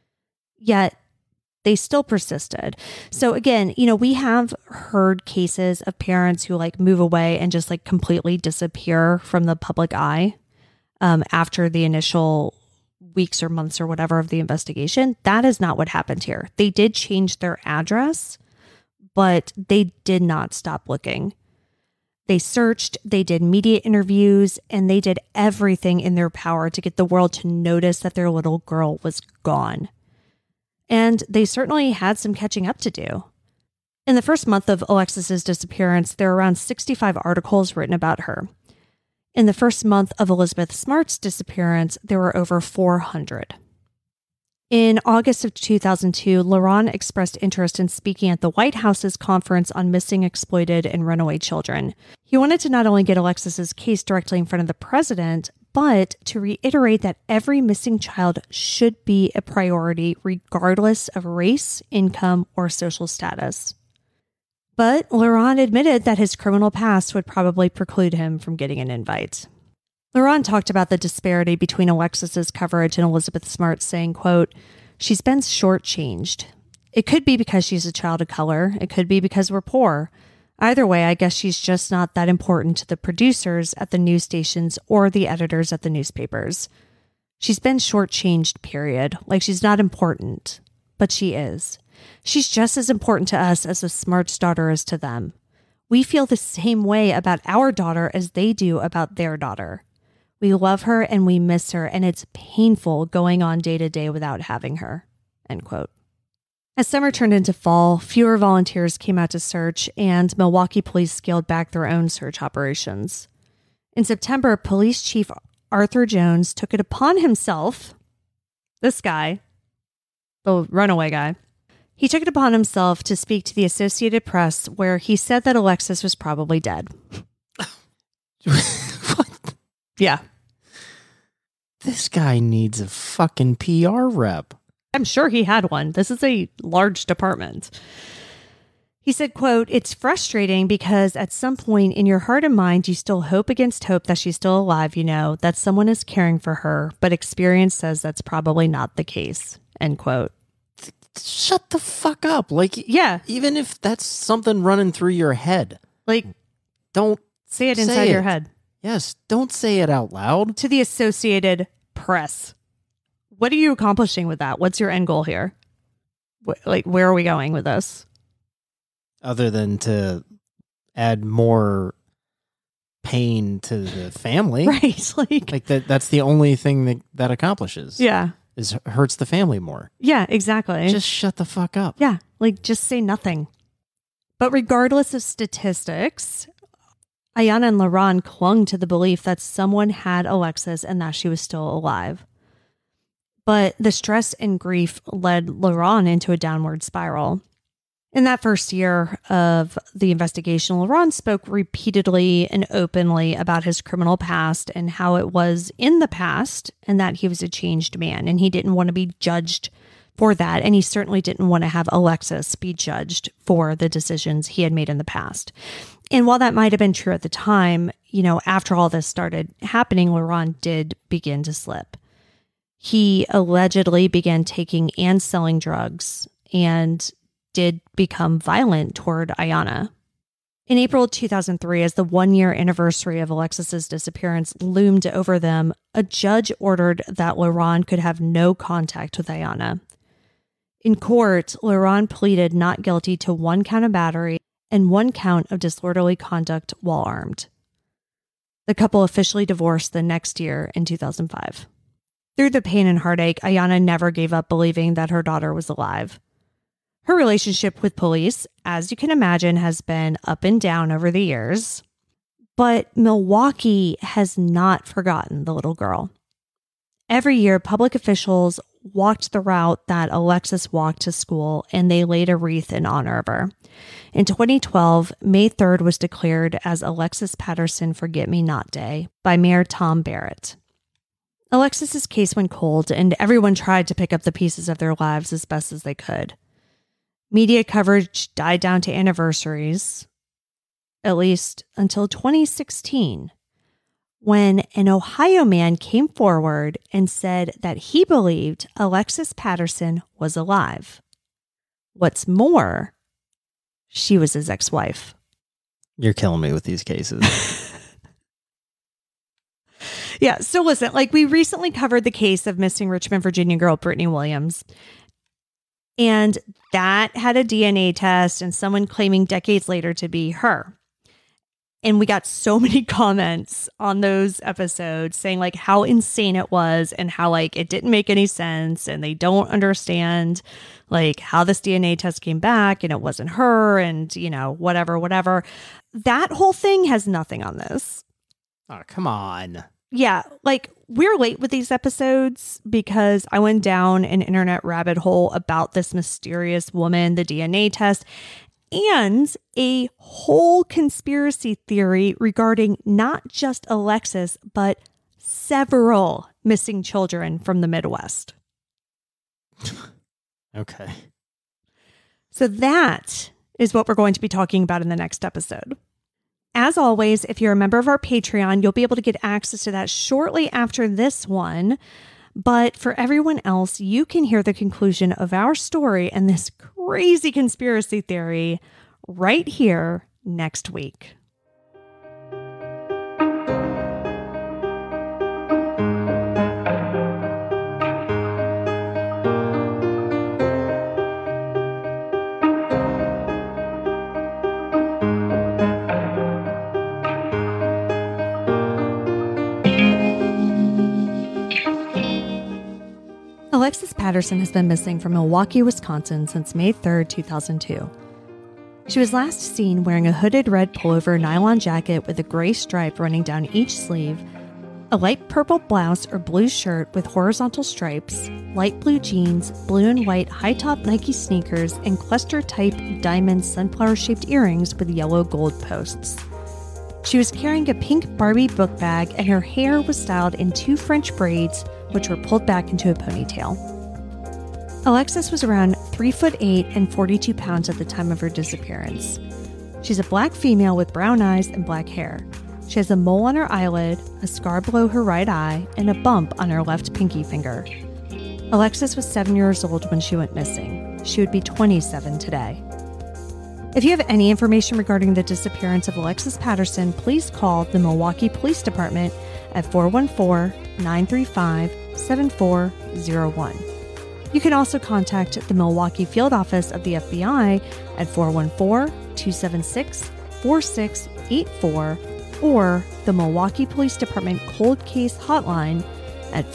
Yet, they still persisted. So again, we have heard cases of parents who move away and just completely disappear from the public eye after the initial weeks or months or whatever of the investigation. That is not what happened here. They did change their address, but they did not stop looking. They searched, they did media interviews, and they did everything in their power to get the world to notice that their little girl was gone. And they certainly had some catching up to do. In the first month of Alexis's disappearance, there were around 65 articles written about her. In the first month of Elizabeth Smart's disappearance, there were over 400. In August of 2002, Laurent expressed interest in speaking at the White House's Conference on Missing, Exploited, and Runaway Children. He wanted to not only get Alexis's case directly in front of the president, but to reiterate that every missing child should be a priority regardless of race, income, or social status. But Laurent admitted that his criminal past would probably preclude him from getting an invite. Laurent talked about the disparity between Alexis's coverage and Elizabeth Smart, saying, quote, "She's been shortchanged. It could be because she's a child of color. It could be because we're poor. Either way, I guess she's just not that important to the producers at the news stations or the editors at the newspapers. She's been shortchanged, period. She's not important, but she is. She's just as important to us as the Smart's daughter is to them. We feel the same way about our daughter as they do about their daughter. We love her and we miss her, and it's painful going on day to day without having her." End quote. As summer turned into fall, fewer volunteers came out to search, and Milwaukee police scaled back their own search operations. In September, Police Chief Arthur Jones took it upon himself, this guy, the runaway guy, he took it upon himself to speak to the Associated Press, where he said that Alexis was probably dead. What? Yeah. This guy needs a fucking PR rep. I'm sure he had one. This is a large department. He said, quote, "It's frustrating because at some point in your heart and mind, you still hope against hope that she's still alive, that someone is caring for her, but experience says that's probably not the case." End quote. Shut the fuck up. Yeah. Even if that's something running through your head. Don't say it inside your head. Yes, don't say it out loud. To the Associated Press. What are you accomplishing with that? What's your end goal here? Where are we going with this? Other than to add more pain to the family. Right. That's the only thing that accomplishes. Yeah. Is hurts the family more. Yeah, exactly. Just shut the fuck up. Yeah. Just say nothing. But regardless of statistics, Ayanna and Laurent clung to the belief that someone had Alexis and that she was still alive. But the stress and grief led Laurent into a downward spiral. In that first year of the investigation, Laurent spoke repeatedly and openly about his criminal past and how it was in the past and that he was a changed man and he didn't want to be judged for that. And he certainly didn't want to have Alexis be judged for the decisions he had made in the past. And while that might have been true at the time, after all this started happening, Laurent did begin to slip. He allegedly began taking and selling drugs and did become violent toward Ayanna. In April 2003, as the one-year anniversary of Alexis's disappearance loomed over them, a judge ordered that Laurent could have no contact with Ayanna. In court, Laurent pleaded not guilty to 1 count of battery and 1 count of disorderly conduct while armed. The couple officially divorced the next year in 2005. Through the pain and heartache, Ayanna never gave up believing that her daughter was alive. Her relationship with police, as you can imagine, has been up and down over the years. But Milwaukee has not forgotten the little girl. Every year, public officials walked the route that Alexis walked to school, and they laid a wreath in honor of her. In 2012, May 3rd was declared as Alexis Patterson Forget-Me-Not Day by Mayor Tom Barrett. Alexis's case went cold, and everyone tried to pick up the pieces of their lives as best as they could. Media coverage died down to anniversaries, at least until 2016, when an Ohio man came forward and said that he believed Alexis Patterson was alive. What's more, she was his ex-wife. You're killing me with these cases. Yeah, so listen, we recently covered the case of missing Richmond, Virginia girl Brittany Williams. And that had a DNA test and someone claiming decades later to be her. And we got so many comments on those episodes saying how insane it was and how it didn't make any sense and they don't understand how this DNA test came back and it wasn't her and, whatever. That whole thing has nothing on this. Oh, come on. Yeah, we're late with these episodes because I went down an internet rabbit hole about this mysterious woman, the DNA test, and a whole conspiracy theory regarding not just Alexis, but several missing children from the Midwest. Okay. So that is what we're going to be talking about in the next episode. As always, if you're a member of our Patreon, you'll be able to get access to that shortly after this one. But for everyone else, you can hear the conclusion of our story and this crazy conspiracy theory right here next week. Alexis Patterson has been missing from Milwaukee, Wisconsin since May 3rd, 2002. She was last seen wearing a hooded red pullover nylon jacket with a gray stripe running down each sleeve, a light purple blouse or blue shirt with horizontal stripes, light blue jeans, blue and white high-top Nike sneakers, and cluster-type diamond sunflower-shaped earrings with yellow gold posts. She was carrying a pink Barbie book bag, and her hair was styled in 2 French braids, which were pulled back into a ponytail. Alexis was around 3'8" and 42 pounds at the time of her disappearance. She's a black female with brown eyes and black hair. She has a mole on her eyelid, a scar below her right eye, and a bump on her left pinky finger. Alexis was 7 years old when she went missing. She would be 27 today. If you have any information regarding the disappearance of Alexis Patterson, please call the Milwaukee Police Department at 414-935-7401. You can also contact the Milwaukee Field Office of the FBI at 414-276-4684 or the Milwaukee Police Department Cold Case Hotline at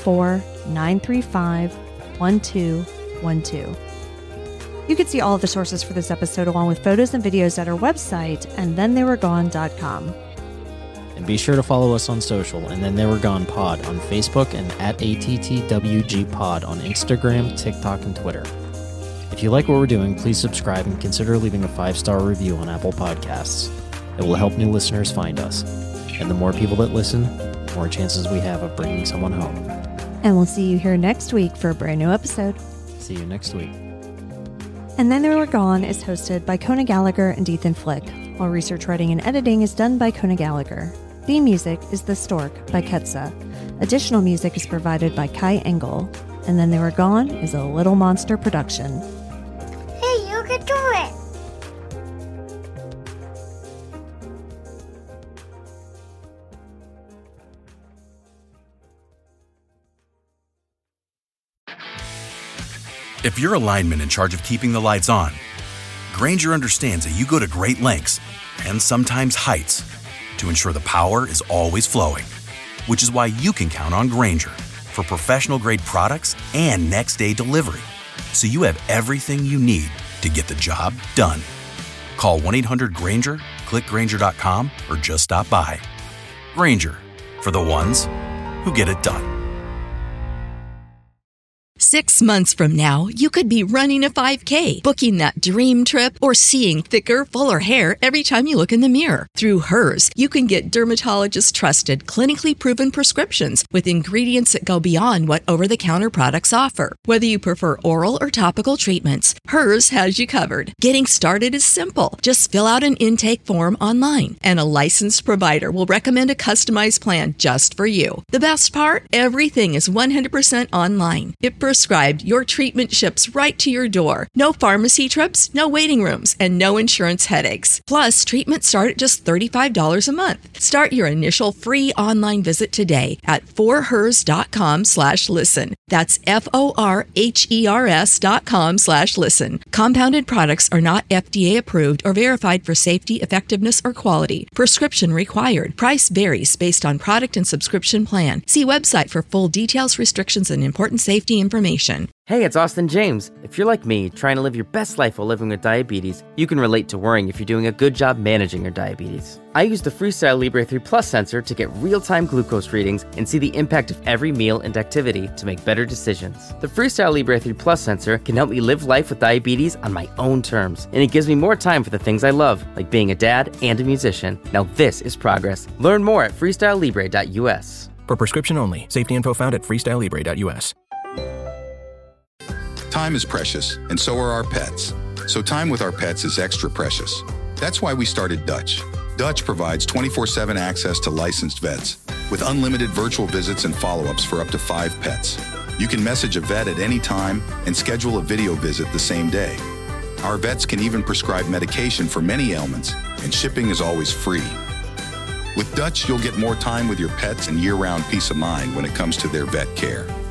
414-935-1212. You can see all of the sources for this episode along with photos and videos at our website, andthentheywere.gone.com. And be sure to follow us on social, and Then They Were Gone Pod on Facebook and at ATTWG Pod on Instagram, TikTok, and Twitter. If you like what we're doing, please subscribe and consider leaving a 5-star review on Apple Podcasts. It will help new listeners find us. And the more people that listen, the more chances we have of bringing someone home. And we'll see you here next week for a brand new episode. See you next week. And Then They Were Gone is hosted by Kona Gallagher and Ethan Flick, while research, writing, and editing is done by Kona Gallagher. Theme music is The Stork by Ketsa. Additional music is provided by Kai Engel. And Then They Were Gone is a Little Monster production. Hey, you can do it! If you're a lineman in charge of keeping the lights on, Grainger understands that you go to great lengths and sometimes heights to ensure the power is always flowing, which is why you can count on Grainger for professional-grade products and next-day delivery, so you have everything you need to get the job done. Call 1-800-GRAINGER, click Grainger.com, or just stop by. Grainger, for the ones who get it done. 6 months from now, you could be running a 5K, booking that dream trip, or seeing thicker, fuller hair every time you look in the mirror. Through Hers, you can get dermatologist-trusted, clinically proven prescriptions with ingredients that go beyond what over-the-counter products offer. Whether you prefer oral or topical treatments, Hers has you covered. Getting started is simple. Just fill out an intake form online, and a licensed provider will recommend a customized plan just for you. The best part? Everything is 100% online. If prescribed, your treatment ships right to your door. No pharmacy trips, no waiting rooms, and no insurance headaches. Plus, treatments start at just $35 a month. Start your initial free online visit today at forhers.com/listen. That's FORHERS.com/listen. Compounded products are not FDA approved or verified for safety, effectiveness, or quality. Prescription required. Price varies based on product and subscription plan. See website for full details, restrictions, and important safety information. Hey, it's Austin James. If you're like me, trying to live your best life while living with diabetes, you can relate to worrying if you're doing a good job managing your diabetes. I use the Freestyle Libre 3 Plus sensor to get real-time glucose readings and see the impact of every meal and activity to make better decisions. The Freestyle Libre 3 Plus sensor can help me live life with diabetes on my own terms, and it gives me more time for the things I love, like being a dad and a musician. Now this is progress. Learn more at freestylelibre.us. For prescription only. Safety info found at freestylelibre.us. Time is precious, and so are our pets. So time with our pets is extra precious. That's why we started Dutch. Dutch provides 24/7 access to licensed vets, with unlimited virtual visits and follow-ups for up to 5 pets. You can message a vet at any time and schedule a video visit the same day. Our vets can even prescribe medication for many ailments, and shipping is always free. With Dutch, you'll get more time with your pets and year-round peace of mind when it comes to their vet care.